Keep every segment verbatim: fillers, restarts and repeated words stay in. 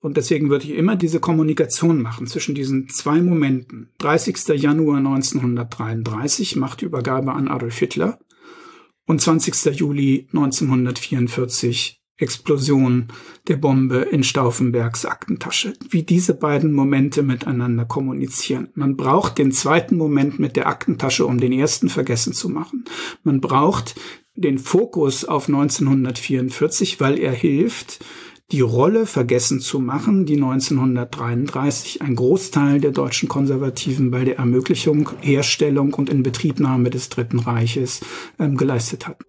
Und deswegen würde ich immer diese Kommunikation machen zwischen diesen zwei Momenten. dreißigster Januar neunzehnhundertdreiunddreißig, Machtübergabe an Adolf Hitler, und zwanzigster Juli neunzehnhundertvierundvierzig, Explosion der Bombe in Stauffenbergs Aktentasche. Wie diese beiden Momente miteinander kommunizieren. Man braucht den zweiten Moment mit der Aktentasche, um den ersten vergessen zu machen. Man braucht den Fokus auf neunzehnhundertvierundvierzig, weil er hilft, die Rolle vergessen zu machen, die neunzehnhundertdreiunddreißig ein Großteil der deutschen Konservativen bei der Ermöglichung, Herstellung und Inbetriebnahme des Dritten Reiches ähm, geleistet hat.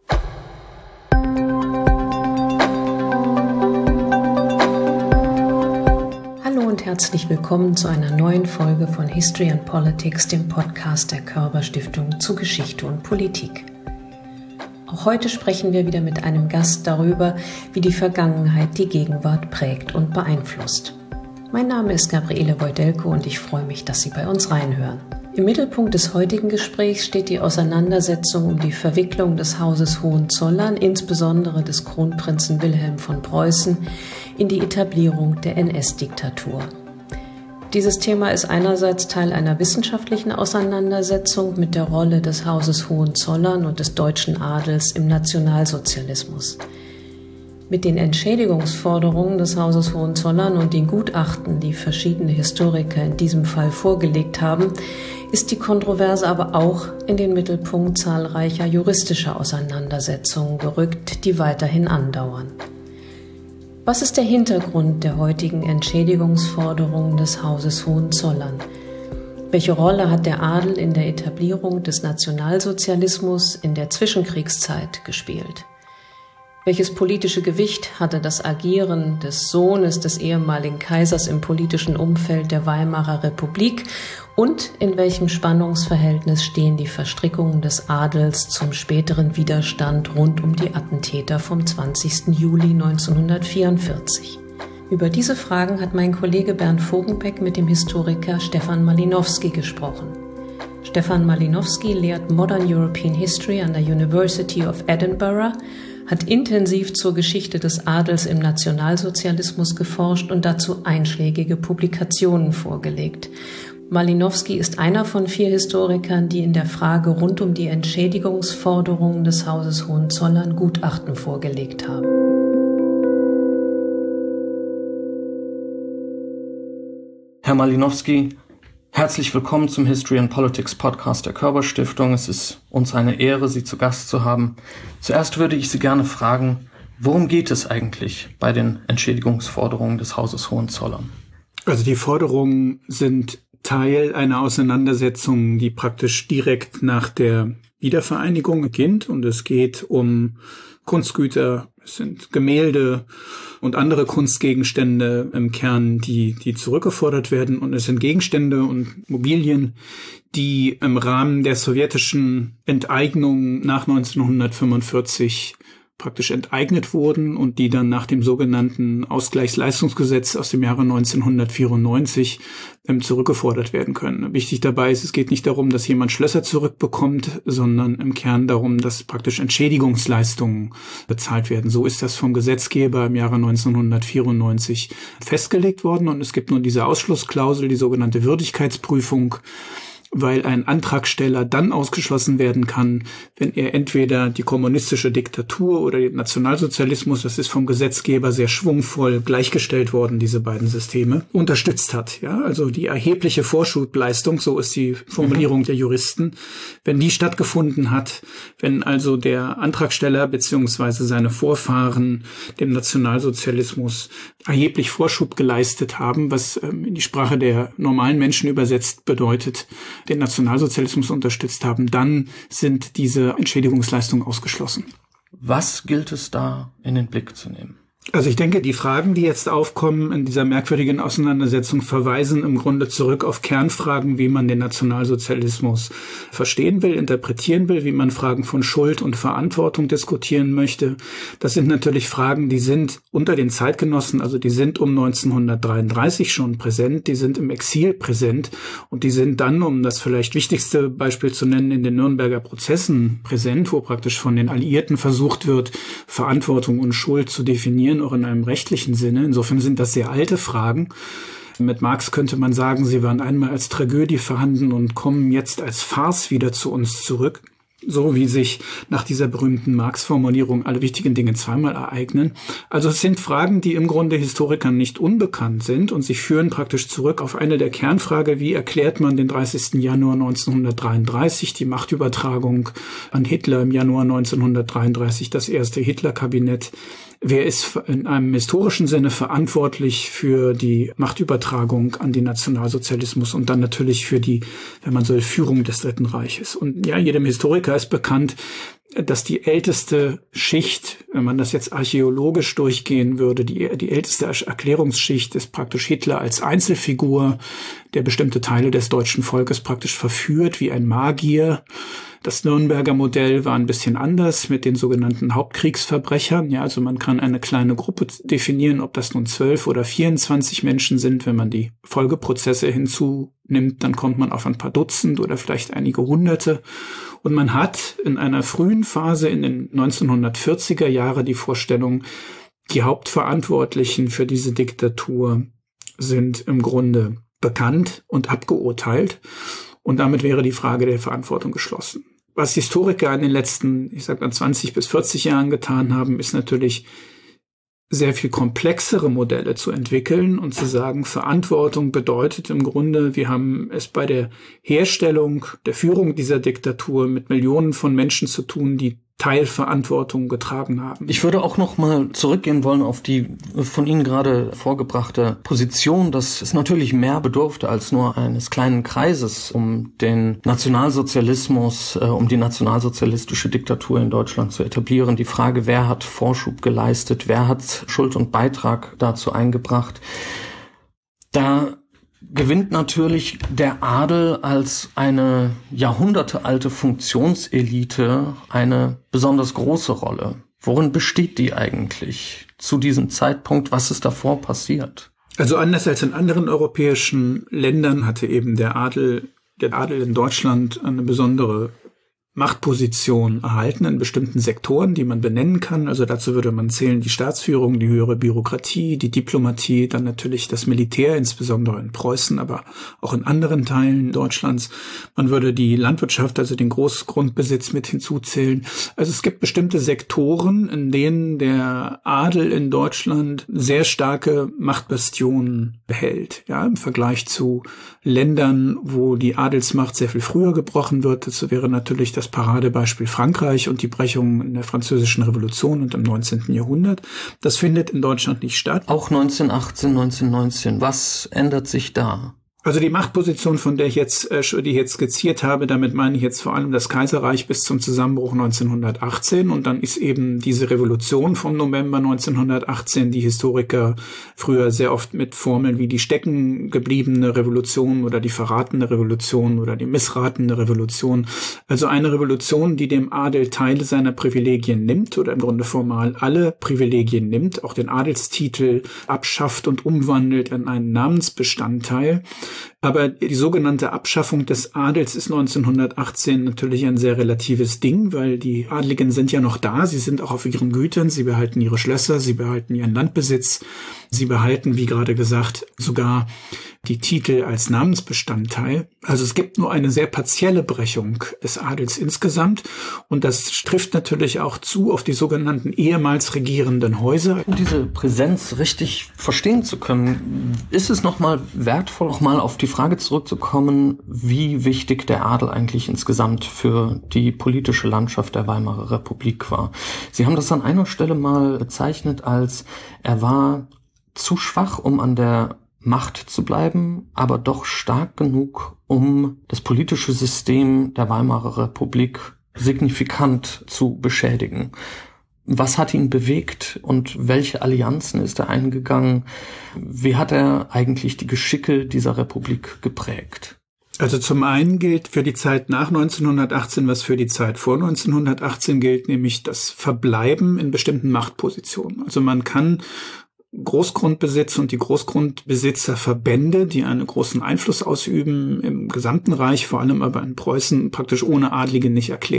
Hallo und herzlich willkommen zu einer neuen Folge von History and Politics, dem Podcast der Körber Stiftung zu Geschichte und Politik. Auch heute sprechen wir wieder mit einem Gast darüber, wie die Vergangenheit die Gegenwart prägt und beeinflusst. Mein Name ist Gabriele Wojdelko und ich freue mich, dass Sie bei uns reinhören. Im Mittelpunkt des heutigen Gesprächs steht die Auseinandersetzung um die Verwicklung des Hauses Hohenzollern, insbesondere des Kronprinzen Wilhelm von Preußen, in die Etablierung der N S-Diktatur. Dieses Thema ist einerseits Teil einer wissenschaftlichen Auseinandersetzung mit der Rolle des Hauses Hohenzollern und des deutschen Adels im Nationalsozialismus. Mit den Entschädigungsforderungen des Hauses Hohenzollern und den Gutachten, die verschiedene Historiker in diesem Fall vorgelegt haben, ist die Kontroverse aber auch in den Mittelpunkt zahlreicher juristischer Auseinandersetzungen gerückt, die weiterhin andauern. Was ist der Hintergrund der heutigen Entschädigungsforderungen des Hauses Hohenzollern? Welche Rolle hat der Adel in der Etablierung des Nationalsozialismus in der Zwischenkriegszeit gespielt? Welches politische Gewicht hatte das Agieren des Sohnes des ehemaligen Kaisers im politischen Umfeld der Weimarer Republik und in welchem Spannungsverhältnis stehen die Verstrickungen des Adels zum späteren Widerstand rund um die Attentäter vom zwanzigsten Juli neunzehnhundertvierundvierzig? Über diese Fragen hat mein Kollege Bernd Vogenbeck mit dem Historiker Stefan Malinowski gesprochen. Stefan Malinowski lehrt Modern European History an der University of Edinburgh, hat intensiv zur Geschichte des Adels im Nationalsozialismus geforscht und dazu einschlägige Publikationen vorgelegt. Malinowski ist einer von vier Historikern, die in der Frage rund um die Entschädigungsforderungen des Hauses Hohenzollern Gutachten vorgelegt haben. Herr Malinowski, herzlich willkommen zum History and Politics Podcast der Körber Stiftung. Es ist uns eine Ehre, Sie zu Gast zu haben. Zuerst würde ich Sie gerne fragen, worum geht es eigentlich bei den Entschädigungsforderungen des Hauses Hohenzollern? Also die Forderungen sind Teil einer Auseinandersetzung, die praktisch direkt nach der Wiedervereinigung beginnt. Und es geht um Kunstgüter, es sind Gemälde und andere Kunstgegenstände im Kern, die, die zurückgefordert werden. Und es sind Gegenstände und Mobilien, die im Rahmen der sowjetischen Enteignung nach neunzehnhundertfünfundvierzig praktisch enteignet wurden und die dann nach dem sogenannten Ausgleichsleistungsgesetz aus dem Jahre neunzehnhundertvierundneunzig ähm, zurückgefordert werden können. Wichtig dabei ist, es geht nicht darum, dass jemand Schlösser zurückbekommt, sondern im Kern darum, dass praktisch Entschädigungsleistungen bezahlt werden. So ist das vom Gesetzgeber im Jahre neunzehnhundertvierundneunzig festgelegt worden und es gibt nun diese Ausschlussklausel, die sogenannte Würdigkeitsprüfung, weil ein Antragsteller dann ausgeschlossen werden kann, wenn er entweder die kommunistische Diktatur oder den Nationalsozialismus, das ist vom Gesetzgeber sehr schwungvoll gleichgestellt worden, diese beiden Systeme, unterstützt hat. Ja, also die erhebliche Vorschubleistung, so ist die Formulierung mhm. der Juristen, wenn die stattgefunden hat, wenn also der Antragsteller beziehungsweise seine Vorfahren dem Nationalsozialismus erheblich Vorschub geleistet haben, was ähm, in die Sprache der normalen Menschen übersetzt bedeutet, den Nationalsozialismus unterstützt haben, dann sind diese Entschädigungsleistungen ausgeschlossen. Was gilt es da in den Blick zu nehmen? Also ich denke, die Fragen, die jetzt aufkommen in dieser merkwürdigen Auseinandersetzung, verweisen im Grunde zurück auf Kernfragen, wie man den Nationalsozialismus verstehen will, interpretieren will, wie man Fragen von Schuld und Verantwortung diskutieren möchte. Das sind natürlich Fragen, die sind unter den Zeitgenossen, also die sind um neunzehnhundertdreiunddreißig schon präsent, die sind im Exil präsent und die sind dann, um das vielleicht wichtigste Beispiel zu nennen, in den Nürnberger Prozessen präsent, wo praktisch von den Alliierten versucht wird, Verantwortung und Schuld zu definieren definieren, auch in einem rechtlichen Sinne. Insofern sind das sehr alte Fragen. Mit Marx könnte man sagen, sie waren einmal als Tragödie vorhanden und kommen jetzt als Farce wieder zu uns zurück. So wie sich nach dieser berühmten Marx-Formulierung alle wichtigen Dinge zweimal ereignen. Also es sind Fragen, die im Grunde Historikern nicht unbekannt sind und sie führen praktisch zurück auf eine der Kernfragen, wie erklärt man den dreißigsten Januar neunzehnhundertdreiunddreißig, die Machtübertragung an Hitler im Januar neunzehnhundertdreiunddreißig, das erste Hitler-Kabinett. Wer ist in einem historischen Sinne verantwortlich für die Machtübertragung an den Nationalsozialismus und dann natürlich für die, wenn man so will, Führung des Dritten Reiches? Und ja, jedem Historiker ist bekannt, dass die älteste Schicht, wenn man das jetzt archäologisch durchgehen würde, die, die älteste Erklärungsschicht ist praktisch Hitler als Einzelfigur, der bestimmte Teile des deutschen Volkes praktisch verführt wie ein Magier. Das Nürnberger Modell war ein bisschen anders mit den sogenannten Hauptkriegsverbrechern. Ja, also man kann eine kleine Gruppe definieren, ob das nun zwölf oder vierundzwanzig Menschen sind. Wenn man die Folgeprozesse hinzunimmt, dann kommt man auf ein paar Dutzend oder vielleicht einige Hunderte. Und man hat in einer frühen Phase in den neunzehnhundertvierziger Jahre die Vorstellung, die Hauptverantwortlichen für diese Diktatur sind im Grunde bekannt und abgeurteilt. Und damit wäre die Frage der Verantwortung geschlossen. Was Historiker in den letzten, ich sag mal, zwanzig bis vierzig Jahren getan haben, ist natürlich sehr viel komplexere Modelle zu entwickeln und zu sagen, Verantwortung bedeutet im Grunde, wir haben es bei der Herstellung, der Führung dieser Diktatur mit Millionen von Menschen zu tun, die Teilverantwortung getragen haben. Ich würde auch noch mal zurückgehen wollen auf die von Ihnen gerade vorgebrachte Position, dass es natürlich mehr bedurfte als nur eines kleinen Kreises, um den Nationalsozialismus, äh, um die nationalsozialistische Diktatur in Deutschland zu etablieren. Die Frage, wer hat Vorschub geleistet, wer hat Schuld und Beitrag dazu eingebracht, da gewinnt natürlich der Adel als eine jahrhundertealte Funktionselite eine besonders große Rolle. Worin besteht die eigentlich zu diesem Zeitpunkt? Was ist davor passiert? Also anders als in anderen europäischen Ländern hatte eben der Adel, der Adel in Deutschland eine besondere Machtposition erhalten in bestimmten Sektoren, die man benennen kann. Also dazu würde man zählen die Staatsführung, die höhere Bürokratie, die Diplomatie, dann natürlich das Militär, insbesondere in Preußen, aber auch in anderen Teilen Deutschlands. Man würde die Landwirtschaft, also den Großgrundbesitz mit hinzuzählen. Also es gibt bestimmte Sektoren, in denen der Adel in Deutschland sehr starke Machtbastionen behält. Ja, im Vergleich zu Ländern, wo die Adelsmacht sehr viel früher gebrochen wird. Dazu wäre natürlich das Paradebeispiel Frankreich und die Brechung in der Französischen Revolution und im neunzehnten Jahrhundert. Das findet in Deutschland nicht statt. Auch neunzehnhundertachtzehn, neunzehnhundertneunzehn. Was ändert sich da? Also die Machtposition, von der ich jetzt, äh, die ich jetzt skizziert habe, damit meine ich jetzt vor allem das Kaiserreich bis zum Zusammenbruch neunzehnhundertachtzehn. Und dann ist eben diese Revolution vom November neunzehnhundertachtzehn, die Historiker früher sehr oft mit Formeln wie die stecken gebliebene Revolution oder die verratene Revolution oder die missratene Revolution. Also eine Revolution, die dem Adel Teile seiner Privilegien nimmt oder im Grunde formal alle Privilegien nimmt, auch den Adelstitel abschafft und umwandelt in einen Namensbestandteil. Aber die sogenannte Abschaffung des Adels ist neunzehnhundertachtzehn natürlich ein sehr relatives Ding, weil die Adligen sind ja noch da, sie sind auch auf ihren Gütern, sie behalten ihre Schlösser, sie behalten ihren Landbesitz, sie behalten, wie gerade gesagt, sogar die Titel als Namensbestandteil. Also es gibt nur eine sehr partielle Brechung des Adels insgesamt und das trifft natürlich auch zu auf die sogenannten ehemals regierenden Häuser. Um diese Präsenz richtig verstehen zu können, ist es nochmal wertvoll, nochmal auf die Frage zurückzukommen, wie wichtig der Adel eigentlich insgesamt für die politische Landschaft der Weimarer Republik war. Sie haben das an einer Stelle mal bezeichnet als, er war zu schwach, um an der Macht zu bleiben, aber doch stark genug, um das politische System der Weimarer Republik signifikant zu beschädigen. Was hat ihn bewegt und welche Allianzen ist er eingegangen? Wie hat er eigentlich die Geschicke dieser Republik geprägt? Also zum einen gilt für die Zeit nach neunzehnhundertachtzehn, was für die Zeit vor neunzehnhundertachtzehn gilt, nämlich das Verbleiben in bestimmten Machtpositionen. Also man kann Großgrundbesitz und die Großgrundbesitzerverbände, die einen großen Einfluss ausüben im gesamten Reich, vor allem aber in Preußen, praktisch ohne Adlige nicht erklären.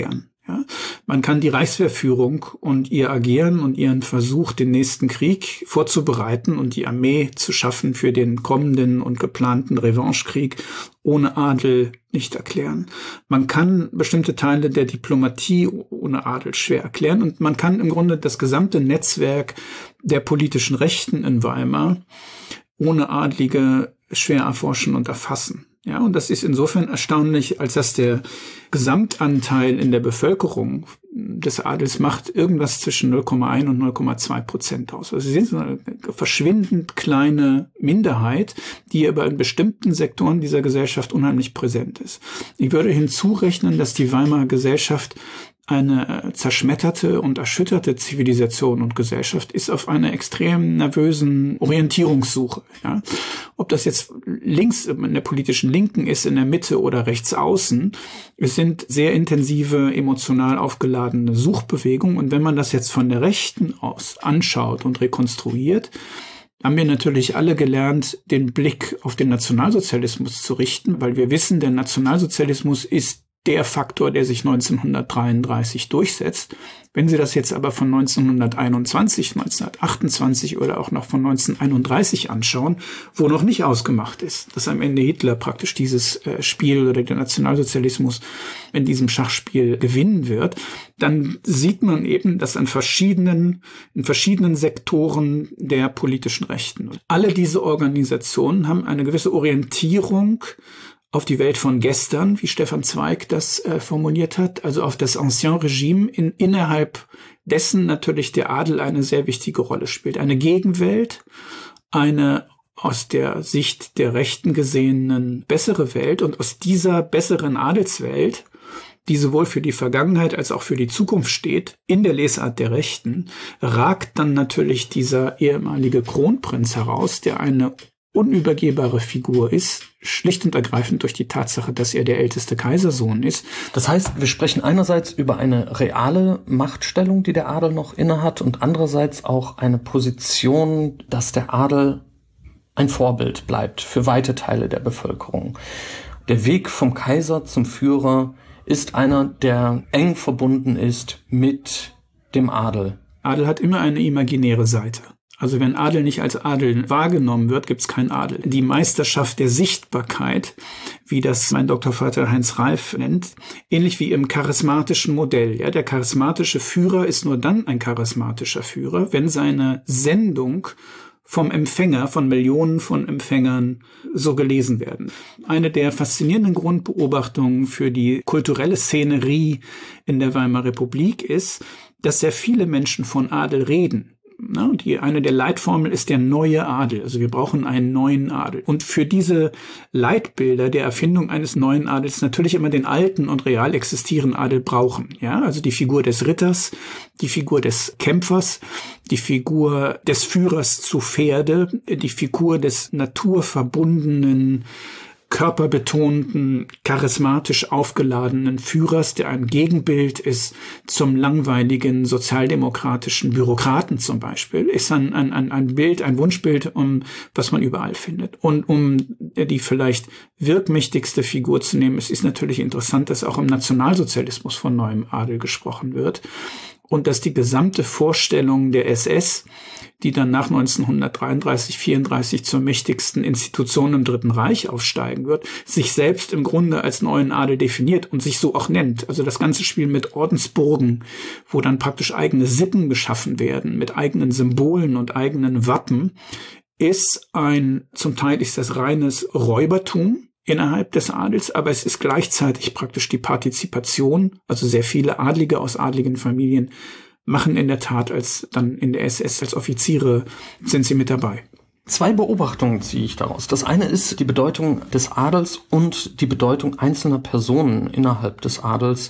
Ja, man kann die Reichswehrführung und ihr Agieren und ihren Versuch, den nächsten Krieg vorzubereiten und die Armee zu schaffen für den kommenden und geplanten Revanchekrieg ohne Adel nicht erklären. Man kann bestimmte Teile der Diplomatie ohne Adel schwer erklären und man kann im Grunde das gesamte Netzwerk der politischen Rechten in Weimar ohne Adlige schwer erforschen und erfassen. Ja, und das ist insofern erstaunlich, als dass der Gesamtanteil in der Bevölkerung des Adels macht irgendwas zwischen null Komma eins und null Komma zwei Prozent aus. Also sie sind so eine verschwindend kleine Minderheit, die aber in bestimmten Sektoren dieser Gesellschaft unheimlich präsent ist. Ich würde hinzurechnen, dass die Weimarer Gesellschaft eine zerschmetterte und erschütterte Zivilisation und Gesellschaft ist auf einer extrem nervösen Orientierungssuche. Ja? Ob das jetzt links in der politischen Linken ist, in der Mitte oder rechts außen, es sind sehr intensive, emotional aufgeladene Suchbewegungen. Und wenn man das jetzt von der Rechten aus anschaut und rekonstruiert, haben wir natürlich alle gelernt, den Blick auf den Nationalsozialismus zu richten, weil wir wissen, der Nationalsozialismus ist der Faktor, der sich neunzehnhundertdreiunddreißig durchsetzt. Wenn Sie das jetzt aber von neunzehnhunderteinundzwanzig, neunzehnhundertachtundzwanzig oder auch noch von neunzehnhunderteinunddreißig anschauen, wo noch nicht ausgemacht ist, dass am Ende Hitler praktisch dieses Spiel oder der Nationalsozialismus in diesem Schachspiel gewinnen wird, dann sieht man eben, dass an verschiedenen, in verschiedenen Sektoren der politischen Rechten, alle diese Organisationen haben eine gewisse Orientierung auf die Welt von gestern, wie Stefan Zweig das äh, formuliert hat, also auf das Ancien Regime, in, innerhalb dessen natürlich der Adel eine sehr wichtige Rolle spielt. Eine Gegenwelt, eine aus der Sicht der Rechten gesehenen bessere Welt und aus dieser besseren Adelswelt, die sowohl für die Vergangenheit als auch für die Zukunft steht, in der Lesart der Rechten, ragt dann natürlich dieser ehemalige Kronprinz heraus, der eine unübergehbare Figur ist, schlicht und ergreifend durch die Tatsache, dass er der älteste Kaisersohn ist. Das heißt, wir sprechen einerseits über eine reale Machtstellung, die der Adel noch innehat, und andererseits auch eine Position, dass der Adel ein Vorbild bleibt für weite Teile der Bevölkerung. Der Weg vom Kaiser zum Führer ist einer, der eng verbunden ist mit dem Adel. Adel hat immer eine imaginäre Seite. Also wenn Adel nicht als Adel wahrgenommen wird, gibt es keinen Adel. Die Meisterschaft der Sichtbarkeit, wie das mein Doktorvater Heinz Reif nennt, ähnlich wie im charismatischen Modell. Ja, der charismatische Führer ist nur dann ein charismatischer Führer, wenn seine Sendung vom Empfänger, von Millionen von Empfängern so gelesen werden. Eine der faszinierenden Grundbeobachtungen für die kulturelle Szenerie in der Weimarer Republik ist, dass sehr viele Menschen von Adel reden. Und die, eine der Leitformeln ist der neue Adel. Also wir brauchen einen neuen Adel. Und für diese Leitbilder der Erfindung eines neuen Adels natürlich immer den alten und real existierenden Adel brauchen. Ja, also die Figur des Ritters, die Figur des Kämpfers, die Figur des Führers zu Pferde, die Figur des naturverbundenen, körperbetonten, charismatisch aufgeladenen Führers, der ein Gegenbild ist zum langweiligen sozialdemokratischen Bürokraten zum Beispiel, ist ein, ein, ein Bild, ein Wunschbild, um was man überall findet. Und um die vielleicht wirkmächtigste Figur zu nehmen, es ist natürlich interessant, dass auch im Nationalsozialismus von neuem Adel gesprochen wird und dass die gesamte Vorstellung der S S, die dann nach neunzehnhundertdreiunddreißig, vierunddreißig zur mächtigsten Institution im Dritten Reich aufsteigen wird, sich selbst im Grunde als neuen Adel definiert und sich so auch nennt. Also das ganze Spiel mit Ordensburgen, wo dann praktisch eigene Sippen geschaffen werden, mit eigenen Symbolen und eigenen Wappen, ist ein, zum Teil ist das reines Räubertum innerhalb des Adels, aber es ist gleichzeitig praktisch die Partizipation, also sehr viele Adlige aus adligen Familien machen in der Tat als dann in der S S als Offiziere sind sie mit dabei. Zwei Beobachtungen ziehe ich daraus. Das eine ist die Bedeutung des Adels und die Bedeutung einzelner Personen innerhalb des Adels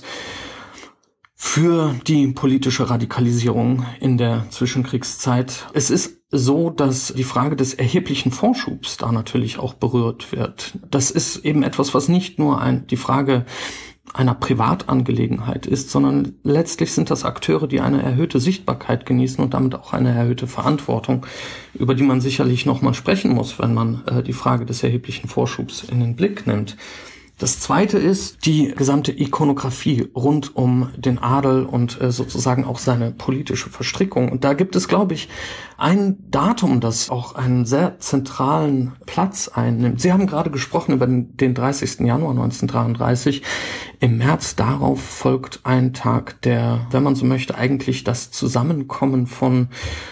für die politische Radikalisierung in der Zwischenkriegszeit. Es ist so, dass die Frage des erheblichen Vorschubs da natürlich auch berührt wird. Das ist eben etwas, was nicht nur ein, die Frage einer Privatangelegenheit ist, sondern letztlich sind das Akteure, die eine erhöhte Sichtbarkeit genießen und damit auch eine erhöhte Verantwortung, über die man sicherlich nochmal sprechen muss, wenn man äh, die Frage des erheblichen Vorschubs in den Blick nimmt. Das zweite ist die gesamte Ikonografie rund um den Adel und äh, sozusagen auch seine politische Verstrickung. Und da gibt es, glaube ich, ein Datum, das auch einen sehr zentralen Platz einnimmt. Sie haben gerade gesprochen über den, den dreißigsten Januar neunzehnhundertdreiunddreißig. Im März darauf folgt ein Tag, der, wenn man so möchte, eigentlich das Zusammenkommen von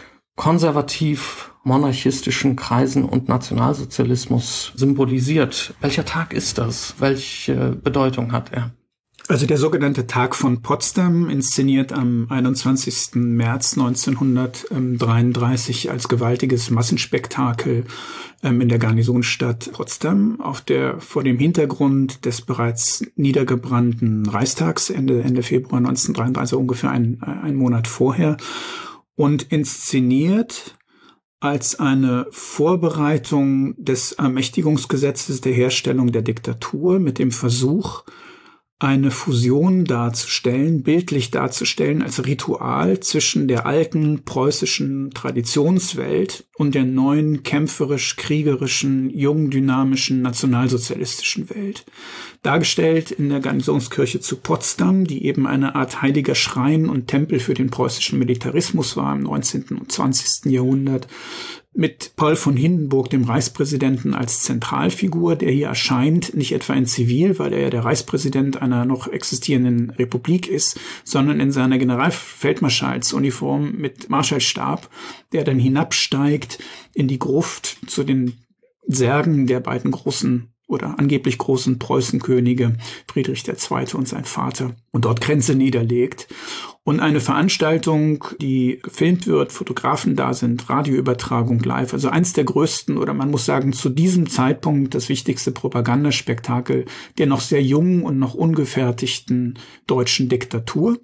konservativ-monarchistischen Kreisen und Nationalsozialismus symbolisiert. Welcher Tag ist das? Welche Bedeutung hat er? Also der sogenannte Tag von Potsdam, inszeniert am einundzwanzigsten März neunzehnhundertdreiunddreißig als gewaltiges Massenspektakel in der Garnisonsstadt Potsdam auf der vor dem Hintergrund des bereits niedergebrannten Reichstags Ende Ende Februar neunzehnhundertdreiunddreißig, ungefähr ein, ein Monat vorher, und inszeniert als eine Vorbereitung des Ermächtigungsgesetzes der Herstellung der Diktatur mit dem Versuch, eine Fusion darzustellen, bildlich darzustellen als Ritual zwischen der alten preußischen Traditionswelt und der neuen kämpferisch-kriegerischen, jung dynamischen nationalsozialistischen Welt. Dargestellt in der Garnisonskirche zu Potsdam, die eben eine Art heiliger Schrein und Tempel für den preußischen Militarismus war im neunzehnten und zwanzigsten Jahrhundert, mit Paul von Hindenburg, dem Reichspräsidenten, als Zentralfigur, der hier erscheint, nicht etwa in Zivil, weil er ja der Reichspräsident einer noch existierenden Republik ist, sondern in seiner Generalfeldmarschalsuniform mit Marschallstab, der dann hinabsteigt in die Gruft zu den Särgen der beiden großen oder angeblich großen Preußenkönige, Friedrich der Zweite und sein Vater, und dort Grenze niederlegt. Und eine Veranstaltung, die gefilmt wird, Fotografen da sind, Radioübertragung live, also eins der größten oder man muss sagen zu diesem Zeitpunkt das wichtigste Propagandaspektakel der noch sehr jungen und noch ungefertigten deutschen Diktatur.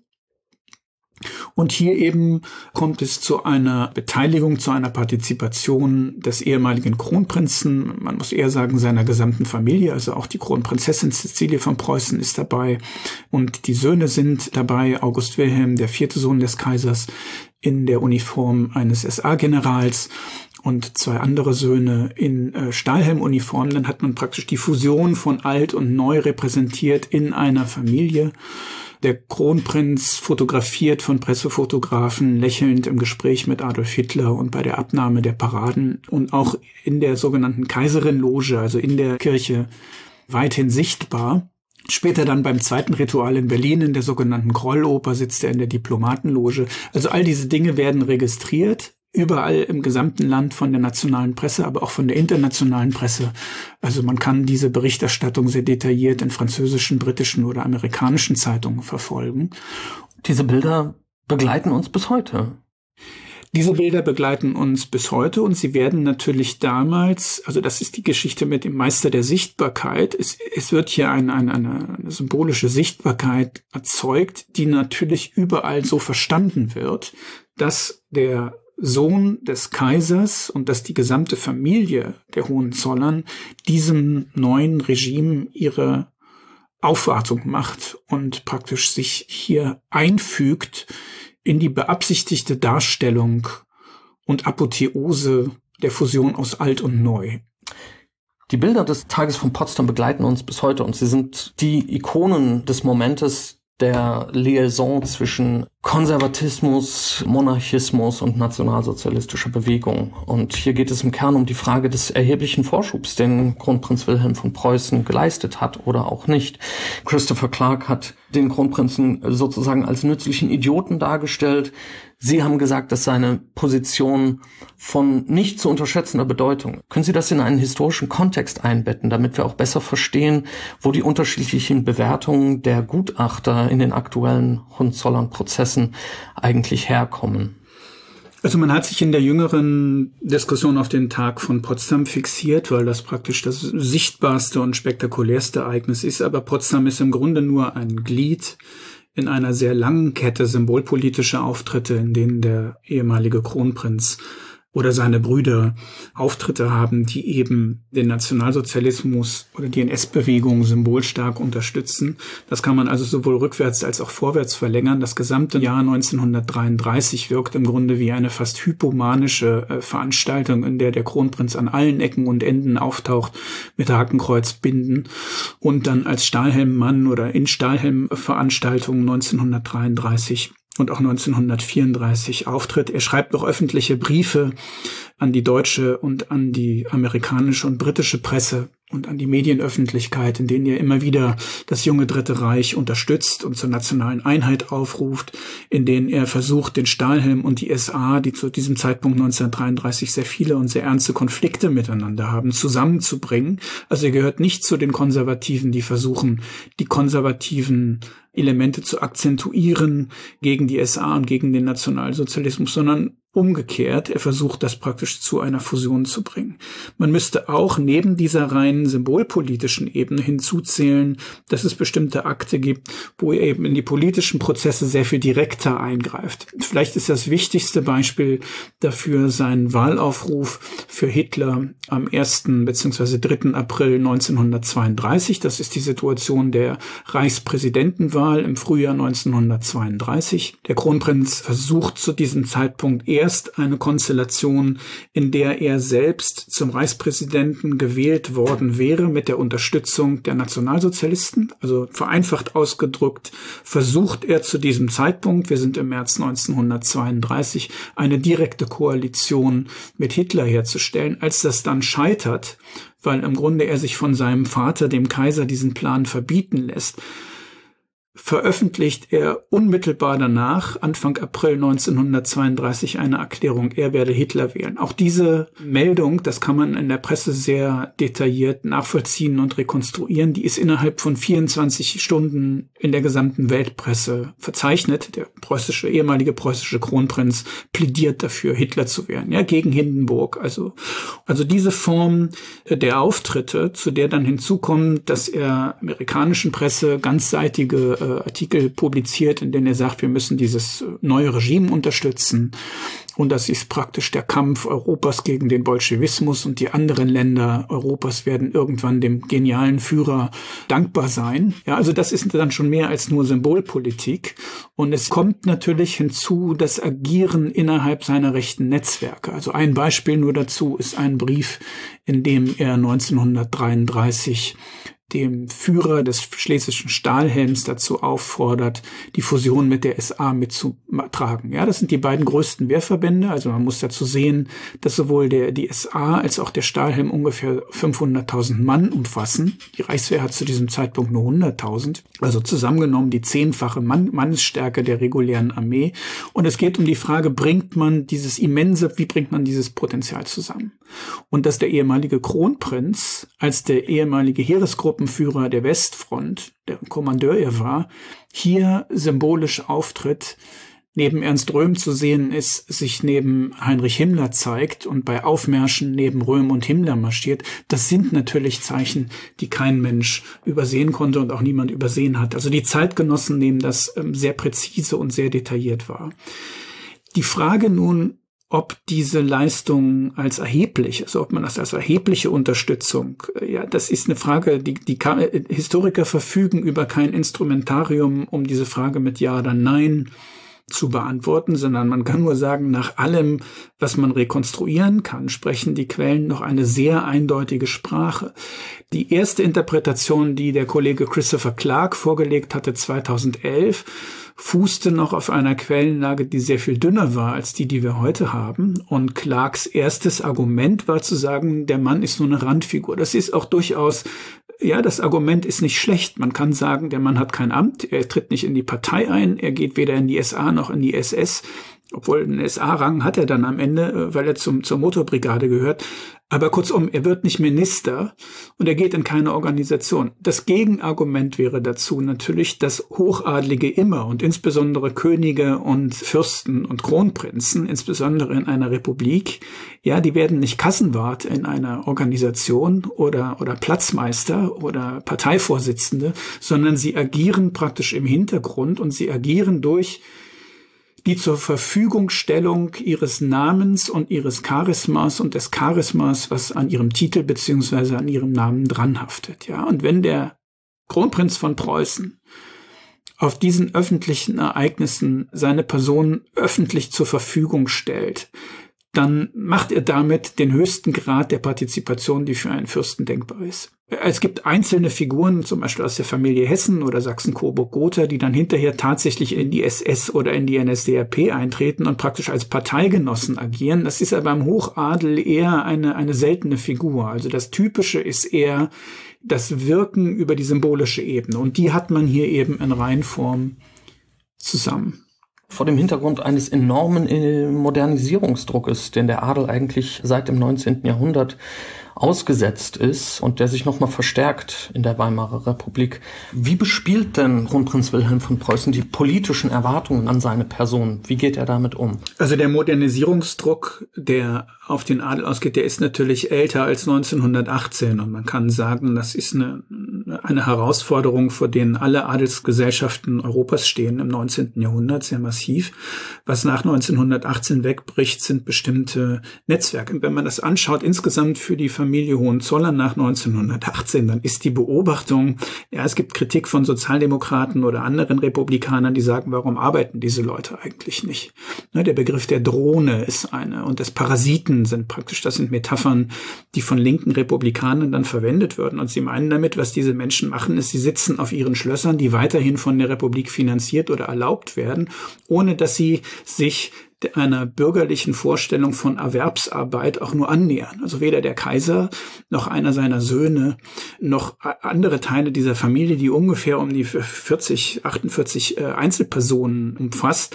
Und hier eben kommt es zu einer Beteiligung, zu einer Partizipation des ehemaligen Kronprinzen, man muss eher sagen seiner gesamten Familie, also auch die Kronprinzessin Cäcilie von Preußen ist dabei und die Söhne sind dabei, August Wilhelm, der vierte Sohn des Kaisers, in der Uniform eines S A-Generals und zwei andere Söhne in äh, Stahlhelmuniformen. Dann hat man praktisch die Fusion von alt und neu repräsentiert in einer Familie. Der Kronprinz fotografiert von Pressefotografen lächelnd im Gespräch mit Adolf Hitler und bei der Abnahme der Paraden und auch in der sogenannten Kaiserin-Loge, also in der Kirche, weithin sichtbar. Später dann beim zweiten Ritual in Berlin in der sogenannten Grolloper sitzt er in der Diplomatenloge. Also all diese Dinge werden registriert. Überall im gesamten Land von der nationalen Presse, aber auch von der internationalen Presse. Also man kann diese Berichterstattung sehr detailliert in französischen, britischen oder amerikanischen Zeitungen verfolgen. Diese Bilder begleiten uns bis heute. Diese Bilder begleiten uns bis heute und sie werden natürlich damals, also das ist die Geschichte mit dem Meister der Sichtbarkeit, es, es wird hier ein, ein, eine, eine symbolische Sichtbarkeit erzeugt, die natürlich überall so verstanden wird, dass der Sohn des Kaisers und dass die gesamte Familie der Hohenzollern diesem neuen Regime ihre Aufwartung macht und praktisch sich hier einfügt in die beabsichtigte Darstellung und Apotheose der Fusion aus Alt und Neu. Die Bilder des Tages von Potsdam begleiten uns bis heute und sie sind die Ikonen des Momentes der Liaison zwischen Konservatismus, Monarchismus und nationalsozialistischer Bewegung. Und hier geht es im Kern um die Frage des erheblichen Vorschubs, den Kronprinz Wilhelm von Preußen geleistet hat oder auch nicht. Christopher Clark hat den Kronprinzen sozusagen als nützlichen Idioten dargestellt. Sie haben gesagt, dass seine Position von nicht zu unterschätzender Bedeutung. Können Sie das in einen historischen Kontext einbetten, damit wir auch besser verstehen, wo die unterschiedlichen Bewertungen der Gutachter in den aktuellen Hohenzollern-Prozessen eigentlich herkommen? Also man hat sich in der jüngeren Diskussion auf den Tag von Potsdam fixiert, weil das praktisch das sichtbarste und spektakulärste Ereignis ist. Aber Potsdam ist im Grunde nur ein Glied in einer sehr langen Kette symbolpolitischer Auftritte, in denen der ehemalige Kronprinz oder seine Brüder Auftritte haben, die eben den Nationalsozialismus oder die N S-Bewegung symbolstark unterstützen. Das kann man also sowohl rückwärts als auch vorwärts verlängern. Das gesamte Jahr neunzehnhundertdreiunddreißig wirkt im Grunde wie eine fast hypomanische äh, Veranstaltung, in der der Kronprinz an allen Ecken und Enden auftaucht mit Hakenkreuzbinden und dann als Stahlhelmmann oder in Stahlhelmveranstaltungen neunzehnhundertdreiunddreißig und auch neunzehnhundertvierunddreißig auftritt. Er schreibt auch öffentliche Briefe an die deutsche und an die amerikanische und britische Presse und an die Medienöffentlichkeit, in denen er immer wieder das junge Dritte Reich unterstützt und zur nationalen Einheit aufruft, in denen er versucht, den Stahlhelm und die S A, die zu diesem Zeitpunkt neunzehnhundertdreiunddreißig sehr viele und sehr ernste Konflikte miteinander haben, zusammenzubringen. Also er gehört nicht zu den Konservativen, die versuchen, die konservativen Elemente zu akzentuieren gegen die S A und gegen den Nationalsozialismus, sondern umgekehrt, er versucht, das praktisch zu einer Fusion zu bringen. Man müsste auch neben dieser rein symbolpolitischen Ebene hinzuzählen, dass es bestimmte Akte gibt, wo er eben in die politischen Prozesse sehr viel direkter eingreift. Vielleicht ist das wichtigste Beispiel dafür sein Wahlaufruf für Hitler am ersten bzw. dritten April neunzehnhundertzweiunddreißig. Das ist die Situation der Reichspräsidentenwahl im Frühjahr neunzehnhundertzweiunddreißig. Der Kronprinz versucht zu diesem Zeitpunkt erst eine Konstellation, in der er selbst zum Reichspräsidenten gewählt worden wäre mit der Unterstützung der Nationalsozialisten. Also vereinfacht ausgedrückt versucht er zu diesem Zeitpunkt, wir sind im März neunzehnhundertzweiunddreißig, eine direkte Koalition mit Hitler herzustellen. Als das dann scheitert, weil im Grunde er sich von seinem Vater, dem Kaiser, diesen Plan verbieten lässt, veröffentlicht er unmittelbar danach, Anfang April neunzehnhundertzweiunddreißig, eine Erklärung, er werde Hitler wählen. Auch diese Meldung, das kann man in der Presse sehr detailliert nachvollziehen und rekonstruieren, die ist innerhalb von vierundzwanzig Stunden in der gesamten Weltpresse verzeichnet. Der preußische, ehemalige preußische Kronprinz plädiert dafür, Hitler zu wählen, ja, gegen Hindenburg. Also, also diese Form der Auftritte, zu der dann hinzukommt, dass er amerikanischen Presse ganzseitige Artikel publiziert, in denen er sagt, wir müssen dieses neue Regime unterstützen. Und das ist praktisch der Kampf Europas gegen den Bolschewismus und die anderen Länder Europas werden irgendwann dem genialen Führer dankbar sein. Ja, also das ist dann schon mehr als nur Symbolpolitik. Und es kommt natürlich hinzu das Agieren innerhalb seiner rechten Netzwerke. Also ein Beispiel nur dazu ist ein Brief, in dem er neunzehnhundertdreiunddreißig dem Führer des schlesischen Stahlhelms dazu auffordert, die Fusion mit der S A mitzutragen. Ja, das sind die beiden größten Wehrverbände. Also man muss dazu sehen, dass sowohl der, die S A als auch der Stahlhelm ungefähr fünfhunderttausend Mann umfassen. Die Reichswehr hat zu diesem Zeitpunkt nur hunderttausend. Also zusammengenommen die zehnfache Mann, Mannesstärke der regulären Armee. Und es geht um die Frage, bringt man dieses immense, wie bringt man dieses Potenzial zusammen? Und dass der ehemalige Kronprinz als der ehemalige Heeresgruppenführer der Westfront, der Kommandeur er war, hier symbolisch auftritt, neben Ernst Röhm zu sehen ist, sich neben Heinrich Himmler zeigt und bei Aufmärschen neben Röhm und Himmler marschiert, das sind natürlich Zeichen, die kein Mensch übersehen konnte und auch niemand übersehen hat. Also die Zeitgenossen nehmen das ähm, sehr präzise und sehr detailliert wahr. Die Frage nun, ob diese Leistung als erheblich, also ob man das als erhebliche Unterstützung, ja, das ist eine Frage, die, die Historiker verfügen über kein Instrumentarium, um diese Frage mit Ja oder Nein zu beantworten, sondern man kann nur sagen, nach allem, was man rekonstruieren kann, sprechen die Quellen noch eine sehr eindeutige Sprache. Die erste Interpretation, die der Kollege Christopher Clark vorgelegt hatte zweitausendelf, fußte noch auf einer Quellenlage, die sehr viel dünner war als die, die wir heute haben. Und Clarks erstes Argument war zu sagen, der Mann ist nur eine Randfigur. Das ist auch durchaus, ja, das Argument ist nicht schlecht. Man kann sagen, der Mann hat kein Amt, er tritt nicht in die Partei ein, er geht weder in die S A noch in die S S. Obwohl einen S A-Rang hat er dann am Ende, weil er zum, zur Motorbrigade gehört. Aber kurzum, er wird nicht Minister und er geht in keine Organisation. Das Gegenargument wäre dazu natürlich, dass Hochadlige immer und insbesondere Könige und Fürsten und Kronprinzen, insbesondere in einer Republik, ja, die werden nicht Kassenwart in einer Organisation oder, oder Platzmeister oder Parteivorsitzende, sondern sie agieren praktisch im Hintergrund und sie agieren durch die zur Verfügungstellung ihres Namens und ihres Charismas und des Charismas, was an ihrem Titel beziehungsweise an ihrem Namen dranhaftet. Ja, und wenn der Kronprinz von Preußen auf diesen öffentlichen Ereignissen seine Person öffentlich zur Verfügung stellt, dann macht er damit den höchsten Grad der Partizipation, die für einen Fürsten denkbar ist. Es gibt einzelne Figuren, zum Beispiel aus der Familie Hessen oder Sachsen-Coburg-Gotha, die dann hinterher tatsächlich in die S S oder in die N S D A P eintreten und praktisch als Parteigenossen agieren. Das ist aber im Hochadel eher eine, eine seltene Figur. Also das Typische ist eher das Wirken über die symbolische Ebene. Und die hat man hier eben in Reihenform zusammen. Vor dem Hintergrund eines enormen Modernisierungsdruckes, den der Adel eigentlich seit dem neunzehnten Jahrhundert ausgesetzt ist und der sich nochmal verstärkt in der Weimarer Republik. Wie bespielt denn Kronprinz Wilhelm von Preußen die politischen Erwartungen an seine Person? Wie geht er damit um? Also der Modernisierungsdruck, der auf den Adel ausgeht, der ist natürlich älter als neunzehnhundertachtzehn und man kann sagen, das ist eine, eine Herausforderung, vor denen alle Adelsgesellschaften Europas stehen im neunzehnten Jahrhundert, sehr massiv. Was nach neunzehnhundertachtzehn wegbricht, sind bestimmte Netzwerke. Und wenn man das anschaut, insgesamt für die Familie Hohenzollern nach neunzehnhundertachtzehn, dann ist die Beobachtung, ja, es gibt Kritik von Sozialdemokraten oder anderen Republikanern, die sagen, warum arbeiten diese Leute eigentlich nicht? Ne, der Begriff der Drohne ist eine und des Parasiten sind praktisch, das sind Metaphern, die von linken Republikanern dann verwendet würden. Und sie meinen damit, was diese Menschen machen, ist, sie sitzen auf ihren Schlössern, die weiterhin von der Republik finanziert oder erlaubt werden, ohne dass sie sich einer bürgerlichen Vorstellung von Erwerbsarbeit auch nur annähern. Also weder der Kaiser noch einer seiner Söhne noch andere Teile dieser Familie, die ungefähr um die vierzig, achtundvierzig Einzelpersonen umfasst,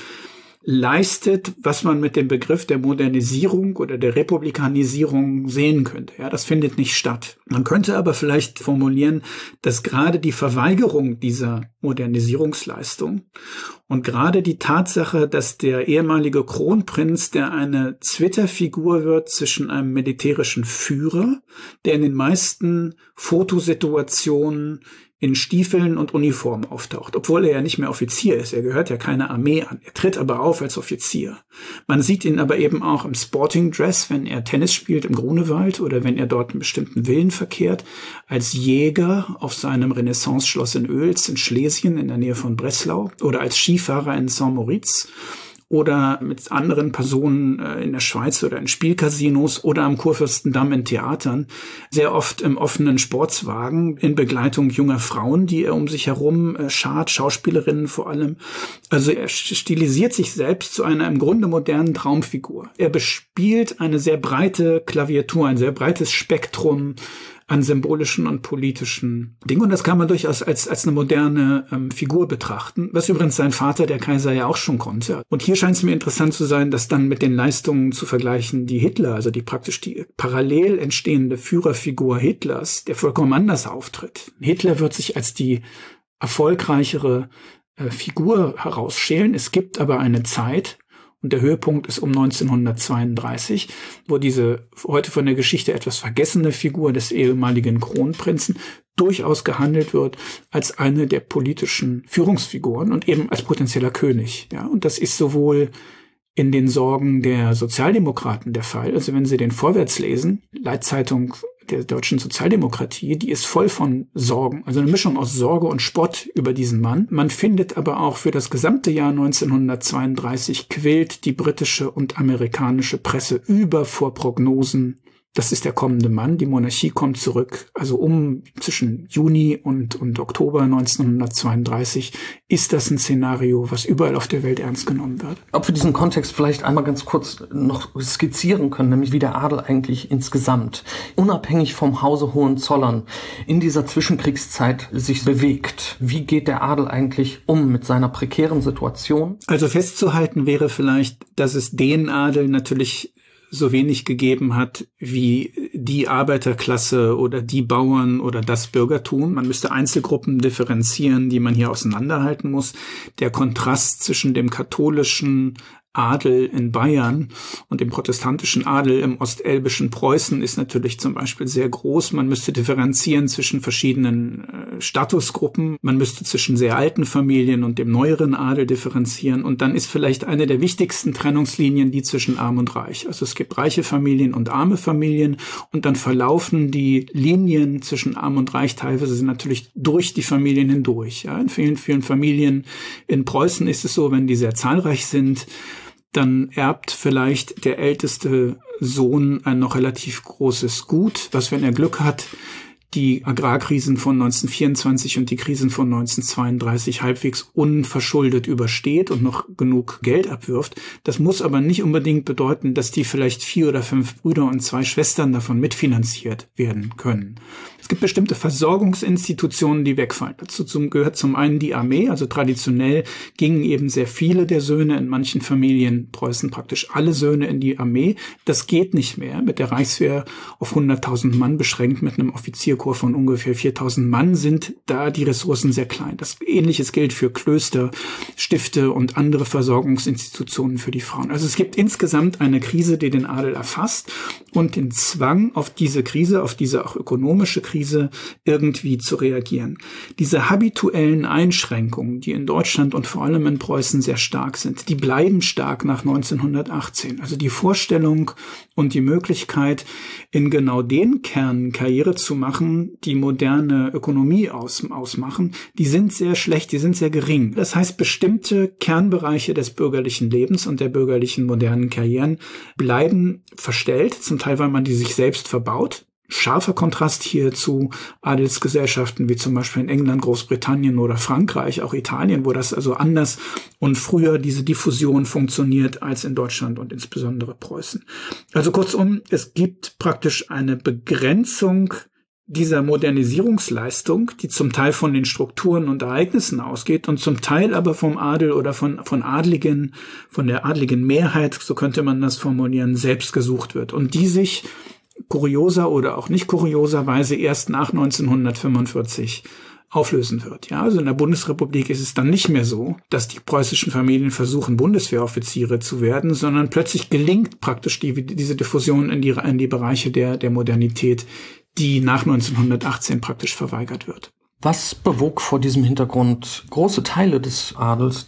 leistet, was man mit dem Begriff der Modernisierung oder der Republikanisierung sehen könnte. Ja, das findet nicht statt. Man könnte aber vielleicht formulieren, dass gerade die Verweigerung dieser Modernisierungsleistung und gerade die Tatsache, dass der ehemalige Kronprinz, der eine Twitter-Figur wird zwischen einem militärischen Führer, der in den meisten Fotosituationen in Stiefeln und Uniform auftaucht, obwohl er ja nicht mehr Offizier ist. Er gehört ja keiner Armee an. Er tritt aber auf als Offizier. Man sieht ihn aber eben auch im Sporting Dress, wenn er Tennis spielt im Grunewald oder wenn er dort in bestimmten Villen verkehrt, als Jäger auf seinem Renaissance-Schloss in Oels in Schlesien in der Nähe von Breslau oder als Skifahrer in Saint-Moritz oder mit anderen Personen in der Schweiz oder in Spielcasinos oder am Kurfürstendamm in Theatern, sehr oft im offenen Sportswagen in Begleitung junger Frauen, die er um sich herum schart, Schauspielerinnen vor allem. Also er stilisiert sich selbst zu einer im Grunde modernen Traumfigur. Er bespielt eine sehr breite Klaviatur, ein sehr breites Spektrum an symbolischen und politischen Dingen. Und das kann man durchaus als, als eine moderne ähm, Figur betrachten, was übrigens sein Vater, der Kaiser, ja auch schon konnte. Und hier scheint es mir interessant zu sein, das dann mit den Leistungen zu vergleichen, die Hitler, also die praktisch die parallel entstehende Führerfigur Hitlers, der vollkommen anders auftritt. Hitler wird sich als die erfolgreichere äh, Figur herausschälen. Es gibt aber eine Zeit, und der Höhepunkt ist um neunzehnhundertzweiunddreißig, wo diese heute von der Geschichte etwas vergessene Figur des ehemaligen Kronprinzen durchaus gehandelt wird als eine der politischen Führungsfiguren und eben als potenzieller König. Ja, und das ist sowohl in den Sorgen der Sozialdemokraten der Fall. Also wenn Sie den Vorwärts lesen, Leitzeitung der deutschen Sozialdemokratie, die ist voll von Sorgen, also eine Mischung aus Sorge und Spott über diesen Mann. Man findet aber auch für das gesamte Jahr neunzehnhundertzweiunddreißig quillt die britische und amerikanische Presse über vor Prognosen. Das ist der kommende Mann, die Monarchie kommt zurück. Also um zwischen Juni und, und Oktober neunzehnhundertzweiunddreißig ist das ein Szenario, was überall auf der Welt ernst genommen wird. Ob wir diesen Kontext vielleicht einmal ganz kurz noch skizzieren können, nämlich wie der Adel eigentlich insgesamt, unabhängig vom Hause Hohenzollern, in dieser Zwischenkriegszeit sich bewegt. Wie geht der Adel eigentlich um mit seiner prekären Situation? Also festzuhalten wäre vielleicht, dass es den Adel natürlich so wenig gegeben hat wie die Arbeiterklasse oder die Bauern oder das Bürgertum. Man müsste Einzelgruppen differenzieren, die man hier auseinanderhalten muss. Der Kontrast zwischen dem katholischen Adel in Bayern und dem protestantischen Adel im ostelbischen Preußen ist natürlich zum Beispiel sehr groß. Man müsste differenzieren zwischen verschiedenen äh, Statusgruppen. Man müsste zwischen sehr alten Familien und dem neueren Adel differenzieren. Und dann ist vielleicht eine der wichtigsten Trennungslinien die zwischen Arm und Reich. Also es gibt reiche Familien und arme Familien und dann verlaufen die Linien zwischen Arm und Reich teilweise natürlich durch die Familien hindurch. Ja, in vielen, vielen Familien in Preußen ist es so, wenn die sehr zahlreich sind, dann erbt vielleicht der älteste Sohn ein noch relativ großes Gut, was, wenn er Glück hat, die Agrarkrisen von neunzehnhundertvierundzwanzig und die Krisen von neunzehnhundertzweiunddreißig halbwegs unverschuldet übersteht und noch genug Geld abwirft. Das muss aber nicht unbedingt bedeuten, dass die vielleicht vier oder fünf Brüder und zwei Schwestern davon mitfinanziert werden können. Es gibt bestimmte Versorgungsinstitutionen, die wegfallen. Dazu gehört zum einen die Armee, also traditionell gingen eben sehr viele der Söhne, in manchen Familien Preußen praktisch alle Söhne in die Armee. Das geht nicht mehr, mit der Reichswehr auf hunderttausend Mann beschränkt, mit einem Offizierkorps von ungefähr viertausend Mann sind da die Ressourcen sehr klein. Das Ähnliches gilt für Klöster, Stifte und andere Versorgungsinstitutionen für die Frauen. Also es gibt insgesamt eine Krise, die den Adel erfasst und den Zwang, auf diese Krise, auf diese auch ökonomische Krise, Krise irgendwie zu reagieren. Diese habituellen Einschränkungen, die in Deutschland und vor allem in Preußen sehr stark sind, die bleiben stark nach neunzehnhundertachtzehn. Also die Vorstellung und die Möglichkeit, in genau den Kernen Karriere zu machen, die moderne Ökonomie aus, ausmachen, die sind sehr schlecht, die sind sehr gering. Das heißt, bestimmte Kernbereiche des bürgerlichen Lebens und der bürgerlichen modernen Karrieren bleiben verstellt, zum Teil, weil man die sich selbst verbaut. Scharfer Kontrast hier zu Adelsgesellschaften wie zum Beispiel in England, Großbritannien oder Frankreich, auch Italien, wo das also anders und früher diese Diffusion funktioniert als in Deutschland und insbesondere Preußen. Also kurzum, es gibt praktisch eine Begrenzung dieser Modernisierungsleistung, die zum Teil von den Strukturen und Ereignissen ausgeht und zum Teil aber vom Adel oder von, von Adligen, von der adligen Mehrheit, so könnte man das formulieren, selbst gesucht wird und die sich kurioser oder auch nicht kurioserweise erst nach neunzehnhundertfünfundvierzig auflösen wird. Ja, also in der Bundesrepublik ist es dann nicht mehr so, dass die preußischen Familien versuchen, Bundeswehroffiziere zu werden, sondern plötzlich gelingt praktisch die, diese Diffusion in die, in die Bereiche der, der Modernität, die nach neunzehnhundertachtzehn praktisch verweigert wird. Was bewog vor diesem Hintergrund große Teile des Adels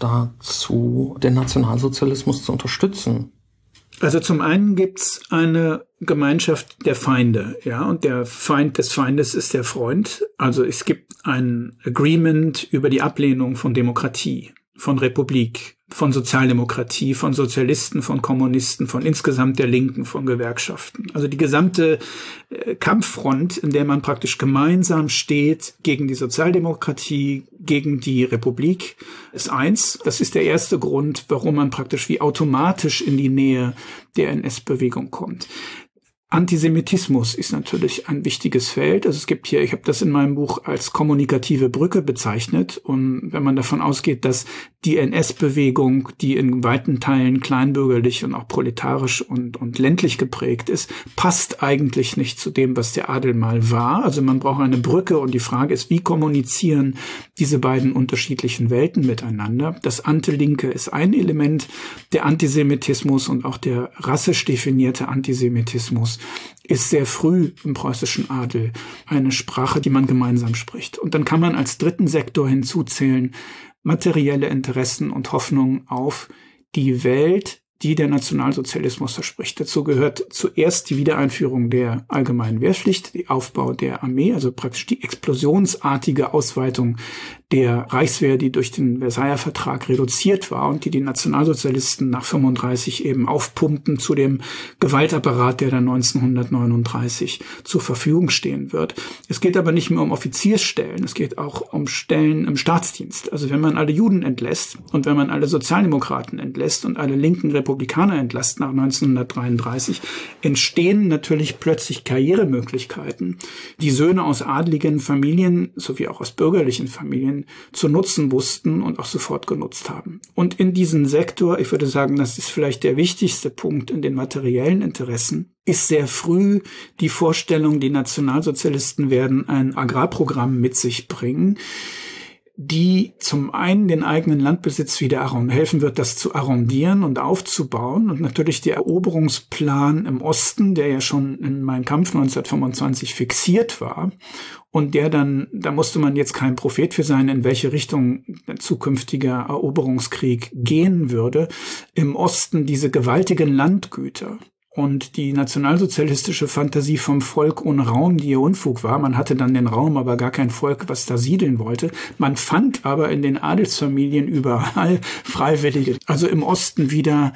dazu, den Nationalsozialismus zu unterstützen? Also zum einen gibt's eine Gemeinschaft der Feinde, ja, und der Feind des Feindes ist der Freund. Also es gibt ein Agreement über die Ablehnung von Demokratie, von Republik, von Sozialdemokratie, von Sozialisten, von Kommunisten, von insgesamt der Linken, von Gewerkschaften. Also die gesamte äh, Kampffront, in der man praktisch gemeinsam steht gegen die Sozialdemokratie, gegen die Republik, ist eins. Das ist der erste Grund, warum man praktisch wie automatisch in die Nähe der N S-Bewegung kommt. Antisemitismus ist natürlich ein wichtiges Feld. Also es gibt hier, ich habe das in meinem Buch als kommunikative Brücke bezeichnet. Und wenn man davon ausgeht, dass die N S-Bewegung, die in weiten Teilen kleinbürgerlich und auch proletarisch und, und ländlich geprägt ist, passt eigentlich nicht zu dem, was der Adel mal war. Also man braucht eine Brücke und die Frage ist, wie kommunizieren diese beiden unterschiedlichen Welten miteinander? Das Antilinke ist ein Element, der Antisemitismus und auch der rassisch definierte Antisemitismus ist sehr früh im preußischen Adel eine Sprache, die man gemeinsam spricht. Und dann kann man als dritten Sektor hinzuzählen materielle Interessen und Hoffnungen auf die Welt, die der Nationalsozialismus verspricht. Dazu gehört zuerst die Wiedereinführung der allgemeinen Wehrpflicht, der Aufbau der Armee, also praktisch die explosionsartige Ausweitung der Reichswehr, die durch den Versailler Vertrag reduziert war und die die Nationalsozialisten nach fünfunddreißig eben aufpumpten zu dem Gewaltapparat, der dann neunzehnhundertneununddreißig zur Verfügung stehen wird. Es geht aber nicht mehr um Offiziersstellen, es geht auch um Stellen im Staatsdienst. Also wenn man alle Juden entlässt und wenn man alle Sozialdemokraten entlässt und alle linken Republikaner entlässt nach neunzehnhundertdreiunddreißig, entstehen natürlich plötzlich Karrieremöglichkeiten, die Söhne aus adligen Familien sowie auch aus bürgerlichen Familien zu nutzen wussten und auch sofort genutzt haben. Und in diesem Sektor, ich würde sagen, das ist vielleicht der wichtigste Punkt in den materiellen Interessen, ist sehr früh die Vorstellung, die Nationalsozialisten werden ein Agrarprogramm mit sich bringen, die zum einen den eigenen Landbesitz wieder helfen wird, das zu arrondieren und aufzubauen. Und natürlich der Eroberungsplan im Osten, der ja schon in Mein Kampf neunzehnhundertfünfundzwanzig fixiert war und der dann, da musste man jetzt kein Prophet für sein, in welche Richtung ein zukünftiger Eroberungskrieg gehen würde, im Osten diese gewaltigen Landgüter. Und die nationalsozialistische Fantasie vom Volk ohne Raum, die ihr Unfug war. Man hatte dann den Raum, aber gar kein Volk, was da siedeln wollte. Man fand aber in den Adelsfamilien überall Freiwillige. Also im Osten wieder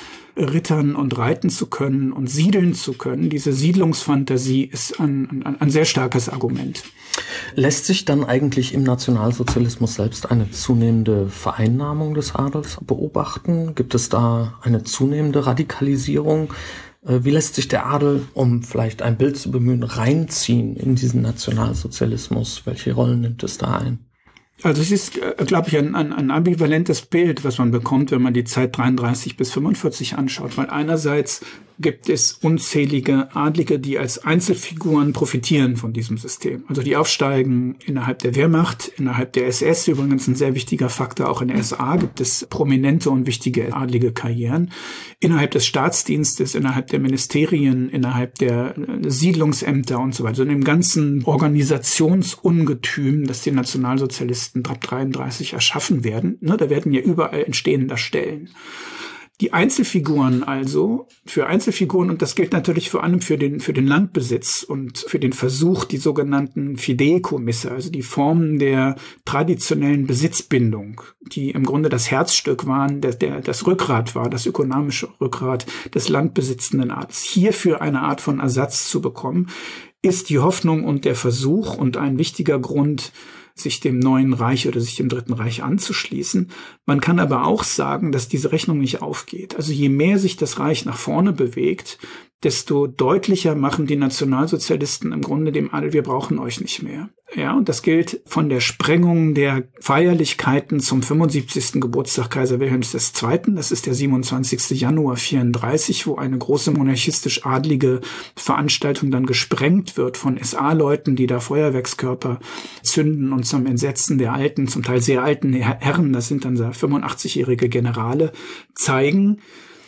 rittern und reiten zu können und siedeln zu können. Diese Siedlungsfantasie ist ein, ein, ein sehr starkes Argument. Lässt sich dann eigentlich im Nationalsozialismus selbst eine zunehmende Vereinnahmung des Adels beobachten? Gibt es da eine zunehmende Radikalisierung? Wie lässt sich der Adel, um vielleicht ein Bild zu bemühen, reinziehen in diesen Nationalsozialismus? Welche Rollen nimmt es da ein? Also es ist, glaube ich, ein, ein, ein ambivalentes Bild, was man bekommt, wenn man die Zeit dreiunddreißig bis fünfundvierzig anschaut. Weil einerseits gibt es unzählige Adlige, die als Einzelfiguren profitieren von diesem System. Also die aufsteigen innerhalb der Wehrmacht, innerhalb der S S, übrigens ein sehr wichtiger Faktor, auch in der S A gibt es prominente und wichtige adlige Karrieren. Innerhalb des Staatsdienstes, innerhalb der Ministerien, innerhalb der Siedlungsämter und so weiter. Also in dem ganzen Organisationsungetüm, das die Nationalsozialisten ab dreiunddreißig erschaffen werden. Ne, da werden ja überall entstehende Stellen. Die Einzelfiguren also, für Einzelfiguren, und das gilt natürlich vor allem für den, für den Landbesitz und für den Versuch, die sogenannten Fideikommisse, also die Formen der traditionellen Besitzbindung, die im Grunde das Herzstück waren, der, der, das Rückgrat war, das ökonomische Rückgrat des landbesitzenden Adels, hierfür eine Art von Ersatz zu bekommen, ist die Hoffnung und der Versuch und ein wichtiger Grund, sich dem neuen Reich oder sich dem Dritten Reich anzuschließen. Man kann aber auch sagen, dass diese Rechnung nicht aufgeht. Also je mehr sich das Reich nach vorne bewegt, desto deutlicher machen die Nationalsozialisten im Grunde dem Adel, wir brauchen euch nicht mehr. Ja, und das gilt von der Sprengung der Feierlichkeiten zum fünfundsiebzigsten Geburtstag Kaiser Wilhelms der Zweite. Das ist der siebenundzwanzigsten Januar vierunddreißig, wo eine große monarchistisch-adlige Veranstaltung dann gesprengt wird von S A-Leuten, die da Feuerwerkskörper zünden und zum Entsetzen der alten, zum Teil sehr alten Herren, das sind dann fünfundachtzigjährige Generale, zeigen,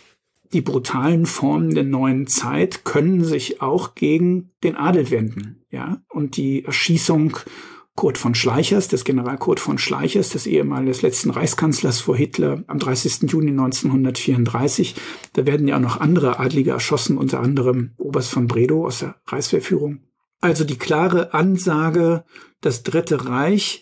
die brutalen Formen der neuen Zeit können sich auch gegen den Adel wenden, ja. Und die Erschießung Kurt von Schleichers, des General Kurt von Schleichers, des ehemaligen letzten Reichskanzlers vor Hitler, am dreißigsten Juni neunzehnhundertvierunddreißig. Da werden ja auch noch andere Adlige erschossen, unter anderem Oberst von Bredow aus der Reichswehrführung. Also die klare Ansage, das Dritte Reich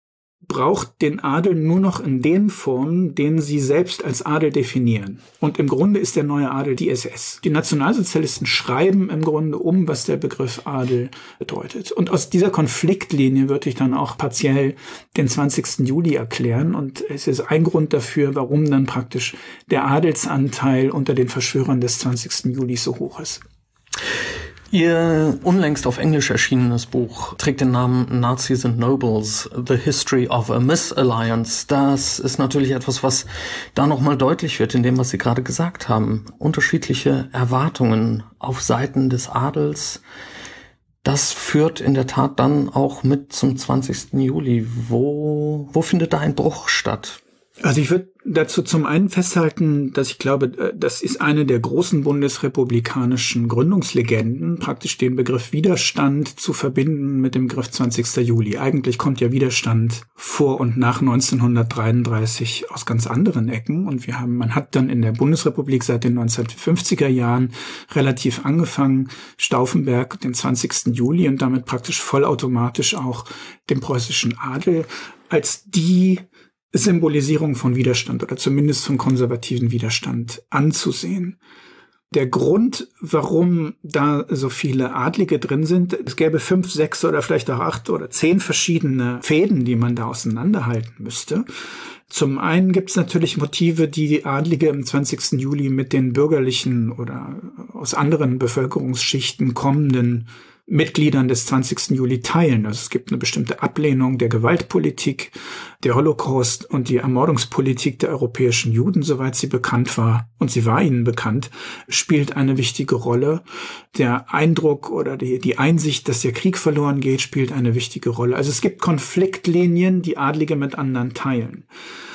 braucht den Adel nur noch in den Formen, denen sie selbst als Adel definieren. Und im Grunde ist der neue Adel die S S. Die Nationalsozialisten schreiben im Grunde um, was der Begriff Adel bedeutet. Und aus dieser Konfliktlinie würde ich dann auch partiell den zwanzigsten Juli erklären. Und es ist ein Grund dafür, warum dann praktisch der Adelsanteil unter den Verschwörern des zwanzigsten Juli so hoch ist. Ihr unlängst auf Englisch erschienenes Buch trägt den Namen Nazis and Nobles, The History of a Misalliance. Das ist natürlich etwas, was da nochmal deutlich wird in dem, was Sie gerade gesagt haben. Unterschiedliche Erwartungen auf Seiten des Adels. Das führt in der Tat dann auch mit zum zwanzigsten Juli. Wo, wo findet da ein Bruch statt? Also ich würde dazu zum einen festhalten, dass ich glaube, das ist eine der großen bundesrepublikanischen Gründungslegenden, praktisch den Begriff Widerstand zu verbinden mit dem Begriff zwanzigsten Juli. Eigentlich kommt ja Widerstand vor und nach neunzehnhundertdreiunddreißig aus ganz anderen Ecken. Und wir haben, man hat dann in der Bundesrepublik seit den neunzehnhundertfünfziger Jahren relativ angefangen, Stauffenberg den zwanzigsten Juli und damit praktisch vollautomatisch auch den preußischen Adel als die Symbolisierung von Widerstand oder zumindest von konservativen Widerstand anzusehen. Der Grund, warum da so viele Adlige drin sind, es gäbe fünf, sechs oder vielleicht auch acht oder zehn verschiedene Fäden, die man da auseinanderhalten müsste. Zum einen gibt es natürlich Motive, die die Adlige im zwanzigsten Juli mit den bürgerlichen oder aus anderen Bevölkerungsschichten kommenden Mitgliedern des zwanzigsten Juli teilen. Also es gibt eine bestimmte Ablehnung der Gewaltpolitik, der Holocaust und die Ermordungspolitik der europäischen Juden, soweit sie bekannt war, und sie war ihnen bekannt, spielt eine wichtige Rolle. Der Eindruck oder die, die Einsicht, dass der Krieg verloren geht, spielt eine wichtige Rolle. Also es gibt Konfliktlinien, die Adlige mit anderen teilen.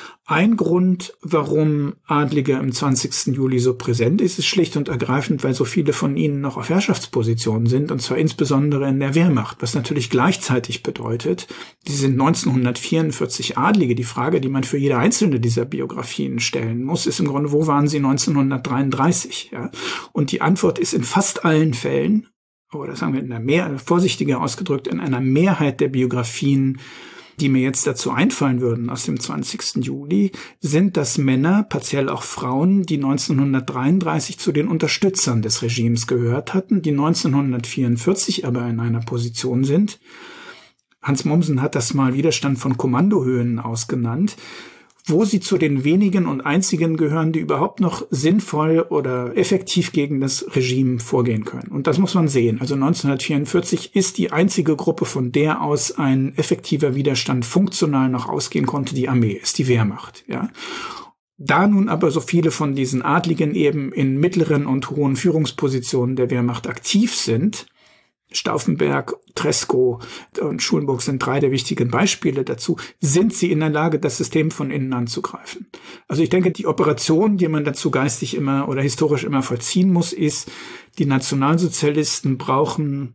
Ein Grund, warum Adlige im zwanzigsten Juli so präsent ist, ist schlicht und ergreifend, weil so viele von ihnen noch auf Herrschaftspositionen sind, und zwar insbesondere in der Wehrmacht, was natürlich gleichzeitig bedeutet, die sind neunzehnhundertvierundvierzig Adlige. Die Frage, die man für jede einzelne dieser Biografien stellen muss, ist im Grunde, wo waren sie neunzehnhundertdreiunddreißig? Ja? Und die Antwort ist in fast allen Fällen, oder sagen wir in einer mehr, vorsichtiger ausgedrückt, in einer Mehrheit der Biografien, die mir jetzt dazu einfallen würden aus dem zwanzigsten Juli, sind das Männer, partiell auch Frauen, die neunzehnhundertdreiunddreißig zu den Unterstützern des Regimes gehört hatten, die neunzehnhundertvierundvierzig aber in einer Position sind. Hans Mommsen hat das mal Widerstand von Kommandohöhen ausgenannt, wo sie zu den wenigen und einzigen gehören, die überhaupt noch sinnvoll oder effektiv gegen das Regime vorgehen können. Und das muss man sehen. Also neunzehnhundertvierundvierzig ist die einzige Gruppe, von der aus ein effektiver Widerstand funktional noch ausgehen konnte, die Armee, ist die Wehrmacht. Ja. Da nun aber so viele von diesen Adligen eben in mittleren und hohen Führungspositionen der Wehrmacht aktiv sind, Stauffenberg, Tresckow und Schulenburg sind drei der wichtigen Beispiele dazu, sind sie in der Lage, das System von innen anzugreifen. Also ich denke, die Operation, die man dazu geistig immer oder historisch immer vollziehen muss, ist, die Nationalsozialisten brauchen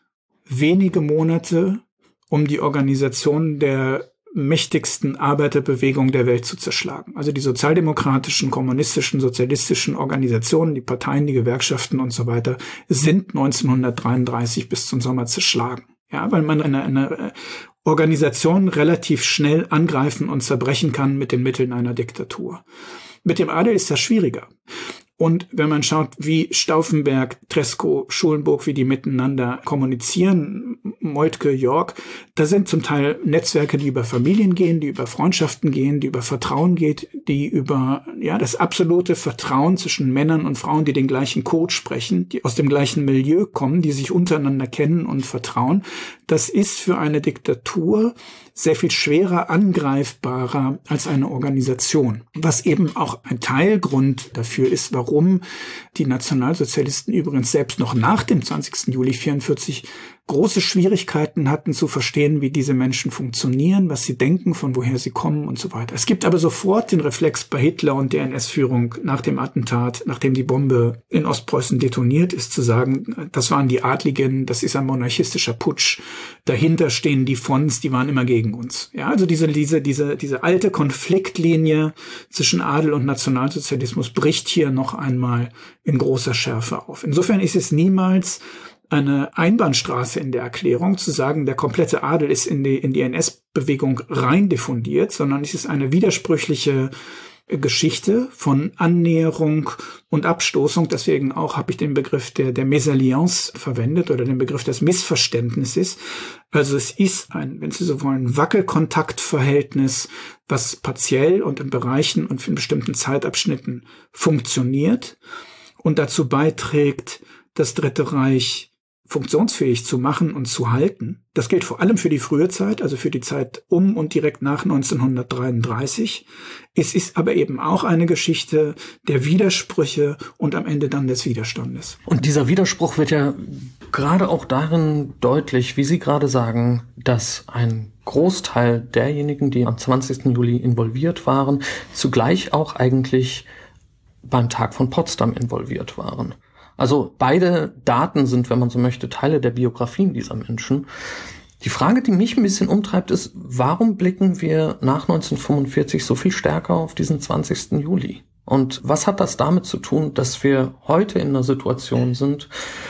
wenige Monate, um die Organisation der mächtigsten Arbeiterbewegung der Welt zu zerschlagen. Also die sozialdemokratischen, kommunistischen, sozialistischen Organisationen, die Parteien, die Gewerkschaften und so weiter, sind neunzehnhundertdreiunddreißig bis zum Sommer zerschlagen. Ja, weil man eine, eine Organisation relativ schnell angreifen und zerbrechen kann mit den Mitteln einer Diktatur. Mit dem Adel ist das schwieriger. Und wenn man schaut, wie Stauffenberg, Tresckow, Schulenburg, wie die miteinander kommunizieren, Moltke, Yorck, da sind zum Teil Netzwerke, die über Familien gehen, die über Freundschaften gehen, die über Vertrauen geht, die über ja das absolute Vertrauen zwischen Männern und Frauen, die den gleichen Code sprechen, die aus dem gleichen Milieu kommen, die sich untereinander kennen und vertrauen. Das ist für eine Diktatur sehr viel schwerer angreifbarer als eine Organisation. Was eben auch ein Teilgrund dafür ist, warum die Nationalsozialisten übrigens selbst noch nach dem zwanzigsten Juli vierundvierzig große Schwierigkeiten hatten zu verstehen, wie diese Menschen funktionieren, was sie denken, von woher sie kommen und so weiter. Es gibt aber sofort den Reflex bei Hitler und der N S-Führung nach dem Attentat, nachdem die Bombe in Ostpreußen detoniert ist, zu sagen, das waren die Adligen, das ist ein monarchistischer Putsch, dahinter stehen die Fonds, die waren immer gegen uns. Ja, also diese, diese, diese, diese alte Konfliktlinie zwischen Adel und Nationalsozialismus bricht hier noch einmal in großer Schärfe auf. Insofern ist es niemals eine Einbahnstraße in der Erklärung, zu sagen, der komplette Adel ist in die, in die N S-Bewegung rein diffundiert, sondern es ist eine widersprüchliche Geschichte von Annäherung und Abstoßung. Deswegen auch habe ich den Begriff der, der Mésalliance verwendet oder den Begriff des Missverständnisses. Also es ist ein, wenn Sie so wollen, Wackelkontaktverhältnis, was partiell und in Bereichen und in bestimmten Zeitabschnitten funktioniert und dazu beiträgt, das Dritte Reich funktionsfähig zu machen und zu halten. Das gilt vor allem für die frühe Zeit, also für die Zeit um und direkt nach neunzehnhundertdreiunddreißig. Es ist aber eben auch eine Geschichte der Widersprüche und am Ende dann des Widerstandes. Und dieser Widerspruch wird ja gerade auch darin deutlich, wie Sie gerade sagen, dass ein Großteil derjenigen, die am zwanzigsten Juli involviert waren, zugleich auch eigentlich beim Tag von Potsdam involviert waren. Also beide Daten sind, wenn man so möchte, Teile der Biografien dieser Menschen. Die Frage, die mich ein bisschen umtreibt, ist, warum blicken wir nach neunzehnhundertfünfundvierzig so viel stärker auf diesen zwanzigsten Juli? Und was hat das damit zu tun, dass wir heute in einer Situation sind,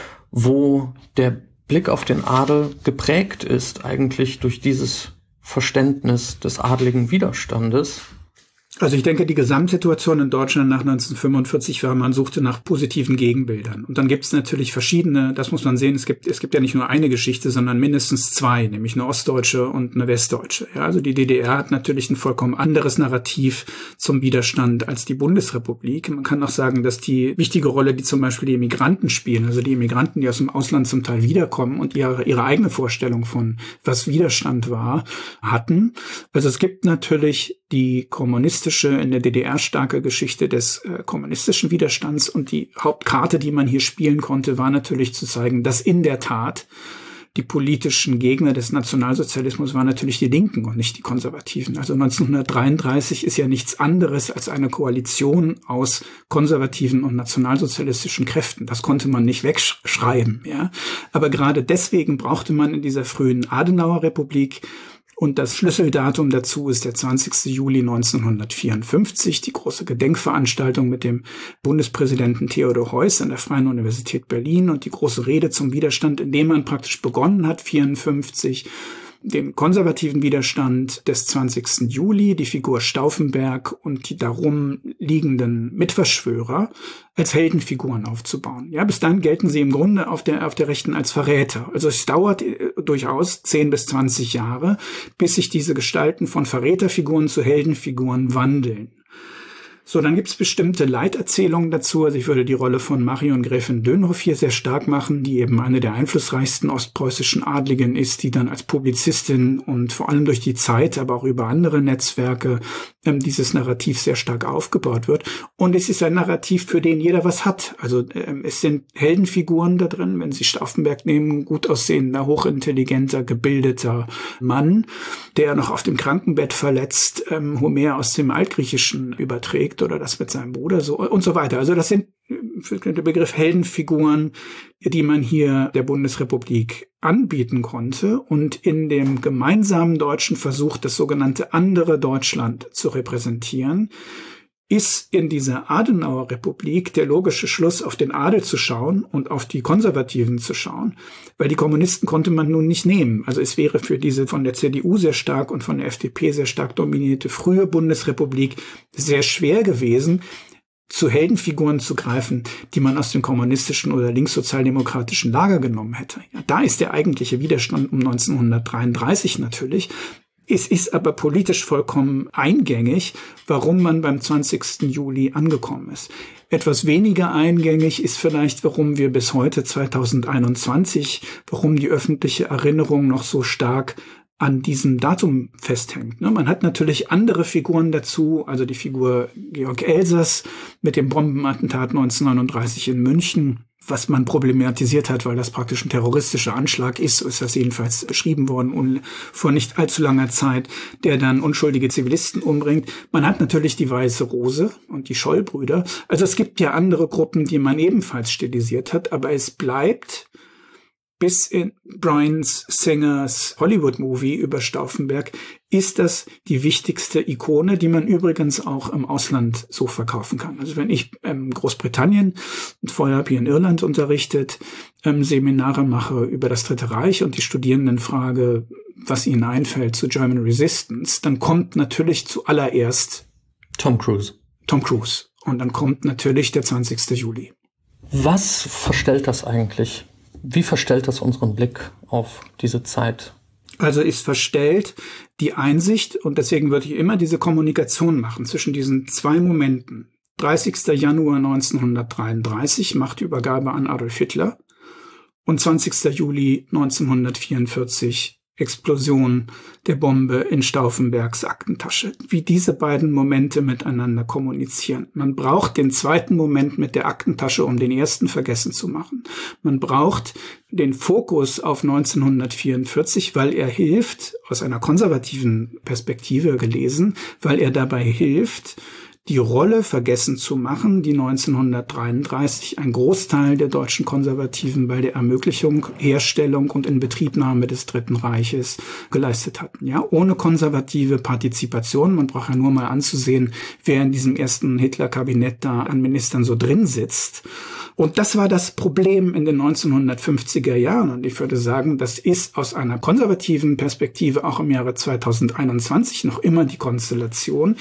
wo der Blick auf den Adel geprägt ist eigentlich durch dieses Verständnis des adligen Widerstandes? Also ich denke, die Gesamtsituation in Deutschland nach neunzehnhundertfünfundvierzig war, man suchte nach positiven Gegenbildern. Und dann gibt es natürlich verschiedene, das muss man sehen, es gibt es gibt ja nicht nur eine Geschichte, sondern mindestens zwei, nämlich eine ostdeutsche und eine westdeutsche. Ja, also die D D R hat natürlich ein vollkommen anderes Narrativ zum Widerstand als die Bundesrepublik. Man kann auch sagen, dass die wichtige Rolle, die zum Beispiel die Immigranten spielen, also die Immigranten, die aus dem Ausland zum Teil wiederkommen und ihre, ihre eigene Vorstellung von, was Widerstand war, hatten. Also es gibt natürlich die kommunistische, in der D D R starke Geschichte des äh, kommunistischen Widerstands, und die Hauptkarte, die man hier spielen konnte, war natürlich zu zeigen, dass in der Tat die politischen Gegner des Nationalsozialismus waren natürlich die Linken und nicht die Konservativen. Also neunzehnhundertdreiunddreißig ist ja nichts anderes als eine Koalition aus konservativen und nationalsozialistischen Kräften. Das konnte man nicht wegschreiben, ja. Aber gerade deswegen brauchte man in dieser frühen Adenauer-Republik, und das Schlüsseldatum dazu ist der zwanzigster Juli neunzehnhundertvierundfünfzig, die große Gedenkveranstaltung mit dem Bundespräsidenten Theodor Heuss an der Freien Universität Berlin und die große Rede zum Widerstand, in dem man praktisch begonnen hat, vierundfünfzig, den konservativen Widerstand des zwanzigsten Juli, die Figur Stauffenberg und die darum liegenden Mitverschwörer als Heldenfiguren aufzubauen. Ja, bis dann gelten sie im Grunde auf der, auf der Rechten als Verräter. Also es dauert äh, durchaus zehn bis zwanzig Jahre, bis sich diese Gestalten von Verräterfiguren zu Heldenfiguren wandeln. So, dann gibt's bestimmte Leiterzählungen dazu. Also ich würde die Rolle von Marion Gräfin Dönhoff hier sehr stark machen, die eben eine der einflussreichsten ostpreußischen Adligen ist, die dann als Publizistin und vor allem durch die Zeit, aber auch über andere Netzwerke ähm, dieses Narrativ sehr stark aufgebaut wird. Und es ist ein Narrativ, für den jeder was hat. Also ähm, es sind Heldenfiguren da drin, wenn Sie Stauffenberg nehmen, gut aussehender, hochintelligenter, gebildeter Mann, der noch auf dem Krankenbett verletzt ähm, Homer aus dem Altgriechischen überträgt oder das mit seinem Bruder so und so weiter. Also das sind der Begriff Heldenfiguren, die man hier der Bundesrepublik anbieten konnte und in dem gemeinsamen deutschen Versuch, das sogenannte andere Deutschland zu repräsentieren, ist in dieser Adenauer Republik der logische Schluss, auf den Adel zu schauen und auf die Konservativen zu schauen, weil die Kommunisten konnte man nun nicht nehmen. Also es wäre für diese von der C D U sehr stark und von der F D P sehr stark dominierte frühe Bundesrepublik sehr schwer gewesen, zu Heldenfiguren zu greifen, die man aus dem kommunistischen oder linkssozialdemokratischen Lager genommen hätte. Ja, da ist der eigentliche Widerstand um neunzehnhundertdreiunddreißig natürlich. Es ist aber politisch vollkommen eingängig, warum man beim zwanzigsten Juli angekommen ist. Etwas weniger eingängig ist vielleicht, warum wir bis heute zweitausendeinundzwanzig, warum die öffentliche Erinnerung noch so stark an diesem Datum festhängt. Man hat natürlich andere Figuren dazu, also die Figur Georg Elsers mit dem Bombenattentat neunzehnhundertneununddreißig in München, was man problematisiert hat, weil das praktisch ein terroristischer Anschlag ist, so ist das jedenfalls beschrieben worden und vor nicht allzu langer Zeit, der dann unschuldige Zivilisten umbringt. Man hat natürlich die Weiße Rose und die Scholl-Brüder. Also es gibt ja andere Gruppen, die man ebenfalls stilisiert hat, aber es bleibt bis in Bryan Singers Hollywood-Movie über Stauffenberg ist das die wichtigste Ikone, die man übrigens auch im Ausland so verkaufen kann. Also wenn ich in Großbritannien und vorher habe ich in Irland unterrichtet, ähm, Seminare mache über das Dritte Reich und die Studierenden frage, was ihnen einfällt zu German Resistance, dann kommt natürlich zuallererst Tom Cruise. Tom Cruise. Und dann kommt natürlich der zwanzigster Juli. Was verstellt das eigentlich? Wie verstellt das unseren Blick auf diese Zeit? Also es verstellt die Einsicht, und deswegen würde ich immer diese Kommunikation machen zwischen diesen zwei Momenten. dreißigster Januar neunzehnhundertdreiunddreißig, Machtübergabe an Adolf Hitler, und zwanzigster Juli neunzehnhundertvierundvierzig, Explosion der Bombe in Stauffenbergs Aktentasche. Wie diese beiden Momente miteinander kommunizieren. Man braucht den zweiten Moment mit der Aktentasche, um den ersten vergessen zu machen. Man braucht den Fokus auf neunzehnhundertvierundvierzig, weil er hilft, aus einer konservativen Perspektive gelesen, weil er dabei hilft, die Rolle vergessen zu machen, die neunzehnhundertdreiunddreißig ein Großteil der deutschen Konservativen bei der Ermöglichung, Herstellung und Inbetriebnahme des Dritten Reiches geleistet hatten. Ja, ohne konservative Partizipation, man braucht ja nur mal anzusehen, wer in diesem ersten Hitler-Kabinett da an Ministern so drin sitzt. Und das war das Problem in den neunzehnhundertfünfziger Jahren. Und ich würde sagen, das ist aus einer konservativen Perspektive auch im Jahre zweitausendeinundzwanzig noch immer die Konstellation.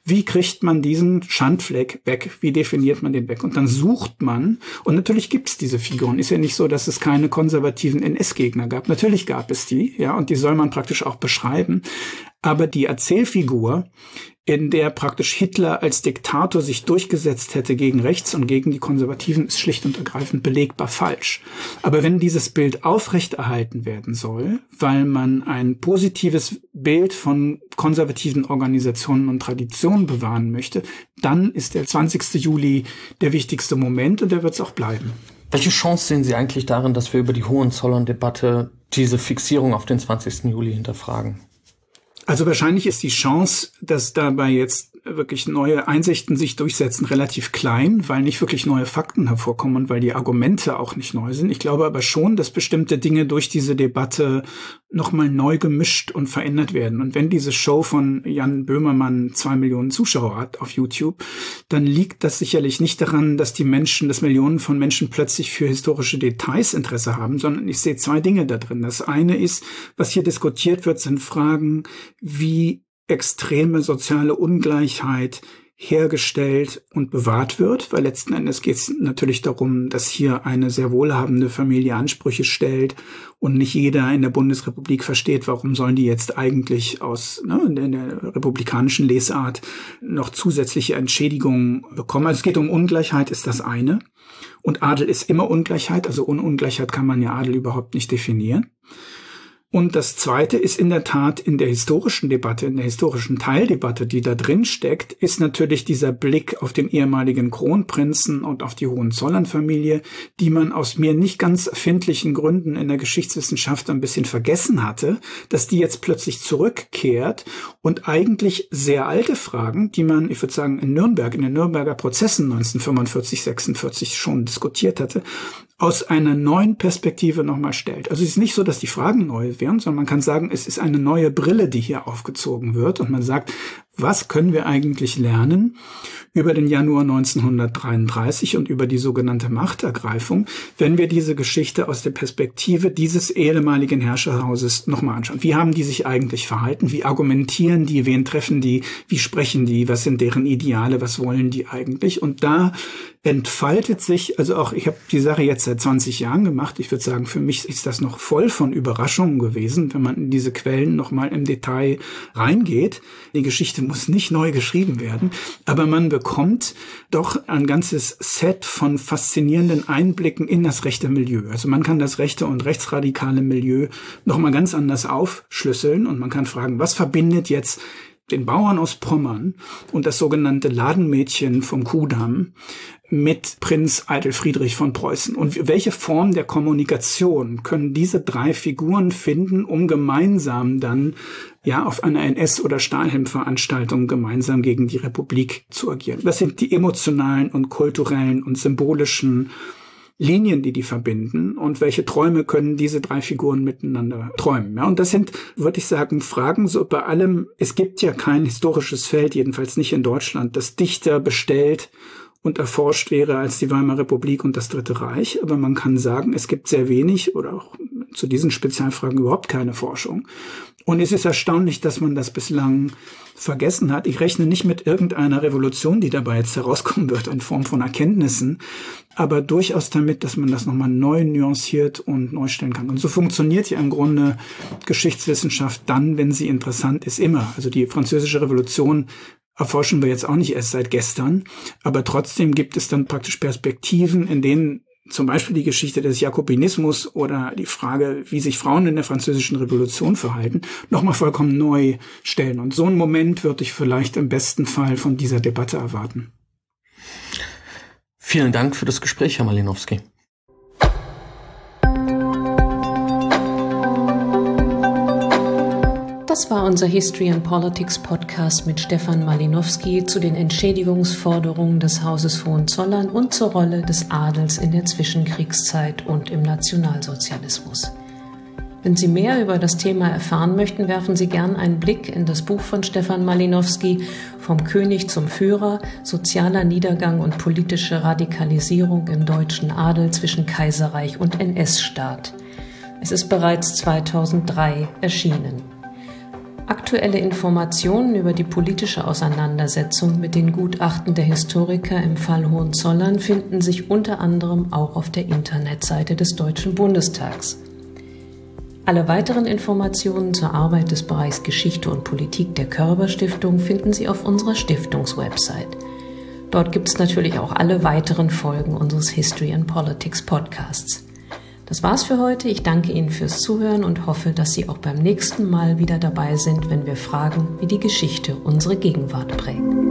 Wie kriegt man diesen Schandfleck weg? Wie definiert man den weg? Und dann sucht man, und natürlich gibt es diese Figuren. Ist ja nicht so, dass es keine konservativen N S-Gegner gab. Natürlich gab es die, ja, und die soll man praktisch auch beschreiben. Aber die Erzählfigur, in der praktisch Hitler als Diktator sich durchgesetzt hätte gegen rechts und gegen die Konservativen, ist schlicht und ergreifend belegbar falsch. Aber wenn dieses Bild aufrechterhalten werden soll, weil man ein positives Bild von konservativen Organisationen und Traditionen bewahren möchte, dann ist der zwanzigste Juli der wichtigste Moment und der wird es auch bleiben. Welche Chance sehen Sie eigentlich darin, dass wir über die Hohenzollern-Debatte diese Fixierung auf den zwanzigsten Juli hinterfragen? Also wahrscheinlich ist die Chance, dass dabei jetzt wirklich neue Einsichten sich durchsetzen, relativ klein, weil nicht wirklich neue Fakten hervorkommen und weil die Argumente auch nicht neu sind. Ich glaube aber schon, dass bestimmte Dinge durch diese Debatte nochmal neu gemischt und verändert werden. Und wenn diese Show von Jan Böhmermann zwei Millionen Zuschauer hat auf YouTube, dann liegt das sicherlich nicht daran, dass die Menschen, dass Millionen von Menschen plötzlich für historische Details Interesse haben, sondern ich sehe zwei Dinge da drin. Das eine ist, was hier diskutiert wird, sind Fragen, wie extreme soziale Ungleichheit hergestellt und bewahrt wird, weil letzten Endes geht es natürlich darum, dass hier eine sehr wohlhabende Familie Ansprüche stellt und nicht jeder in der Bundesrepublik versteht, warum sollen die jetzt eigentlich aus ne, in der republikanischen Lesart noch zusätzliche Entschädigungen bekommen. Also es geht um Ungleichheit, ist das eine. Und Adel ist immer Ungleichheit, also ohne Ungleichheit kann man ja Adel überhaupt nicht definieren. Und das Zweite ist in der Tat in der historischen Debatte, in der historischen Teildebatte, die da drin steckt, ist natürlich dieser Blick auf den ehemaligen Kronprinzen und auf die Hohenzollern-Familie, die man aus mir nicht ganz erfindlichen Gründen in der Geschichtswissenschaft ein bisschen vergessen hatte, dass die jetzt plötzlich zurückkehrt und eigentlich sehr alte Fragen, die man, ich würde sagen, in Nürnberg, in den Nürnberger Prozessen neunzehnhundertfünfundvierzig, sechsundvierzig schon diskutiert hatte, aus einer neuen Perspektive nochmal stellt. Also es ist nicht so, dass die Fragen neu wären, sondern man kann sagen, es ist eine neue Brille, die hier aufgezogen wird und man sagt, was können wir eigentlich lernen über den Januar neunzehnhundertdreiunddreißig und über die sogenannte Machtergreifung, wenn wir diese Geschichte aus der Perspektive dieses ehemaligen Herrscherhauses nochmal anschauen. Wie haben die sich eigentlich verhalten? Wie argumentieren die? Wen treffen die? Wie sprechen die? Was sind deren Ideale? Was wollen die eigentlich? Und da entfaltet sich, also auch, ich habe die Sache jetzt seit zwanzig Jahren gemacht. Ich würde sagen, für mich ist das noch voll von Überraschungen gewesen, wenn man in diese Quellen nochmal im Detail reingeht. Die Geschichte muss nicht neu geschrieben werden, aber man bekommt doch ein ganzes Set von faszinierenden Einblicken in das rechte Milieu. Also man kann das rechte und rechtsradikale Milieu nochmal ganz anders aufschlüsseln und man kann fragen, was verbindet jetzt den Bauern aus Pommern und das sogenannte Ladenmädchen vom Kudamm mit Prinz Eitel Friedrich von Preußen. Und welche Form der Kommunikation können diese drei Figuren finden, um gemeinsam dann ja auf einer N S- oder Stahlhelm-Veranstaltung gemeinsam gegen die Republik zu agieren? Was sind die emotionalen und kulturellen und symbolischen Linien, die die verbinden und welche Träume können diese drei Figuren miteinander träumen? Ja, und das sind, würde ich sagen, Fragen so bei allem. Es gibt ja kein historisches Feld, jedenfalls nicht in Deutschland, das dichter bestellt und erforscht wäre als die Weimarer Republik und das Dritte Reich. Aber man kann sagen, es gibt sehr wenig oder auch zu diesen Spezialfragen überhaupt keine Forschung. Und es ist erstaunlich, dass man das bislang vergessen hat. Ich rechne nicht mit irgendeiner Revolution, die dabei jetzt herauskommen wird in Form von Erkenntnissen, aber durchaus damit, dass man das nochmal neu nuanciert und neu stellen kann. Und so funktioniert ja im Grunde Geschichtswissenschaft dann, wenn sie interessant ist, immer. Also die Französische Revolution erforschen wir jetzt auch nicht erst seit gestern, aber trotzdem gibt es dann praktisch Perspektiven, in denen zum Beispiel die Geschichte des Jakobinismus oder die Frage, wie sich Frauen in der Französischen Revolution verhalten, nochmal vollkommen neu stellen. Und so einen Moment würde ich vielleicht im besten Fall von dieser Debatte erwarten. Vielen Dank für das Gespräch, Herr Malinowski. Das war unser History and Politics Podcast mit Stefan Malinowski zu den Entschädigungsforderungen des Hauses Hohenzollern und zur Rolle des Adels in der Zwischenkriegszeit und im Nationalsozialismus. Wenn Sie mehr über das Thema erfahren möchten, werfen Sie gern einen Blick in das Buch von Stefan Malinowski Vom König zum Führer, sozialer Niedergang und politische Radikalisierung im deutschen Adel zwischen Kaiserreich und N S-Staat. Es ist bereits zweitausenddrei erschienen. Aktuelle Informationen über die politische Auseinandersetzung mit den Gutachten der Historiker im Fall Hohenzollern finden sich unter anderem auch auf der Internetseite des Deutschen Bundestags. Alle weiteren Informationen zur Arbeit des Bereichs Geschichte und Politik der Körber Stiftung finden Sie auf unserer Stiftungswebsite. Dort gibt es natürlich auch alle weiteren Folgen unseres History and Politics Podcasts. Das war's für heute. Ich danke Ihnen fürs Zuhören und hoffe, dass Sie auch beim nächsten Mal wieder dabei sind, wenn wir fragen, wie die Geschichte unsere Gegenwart prägt.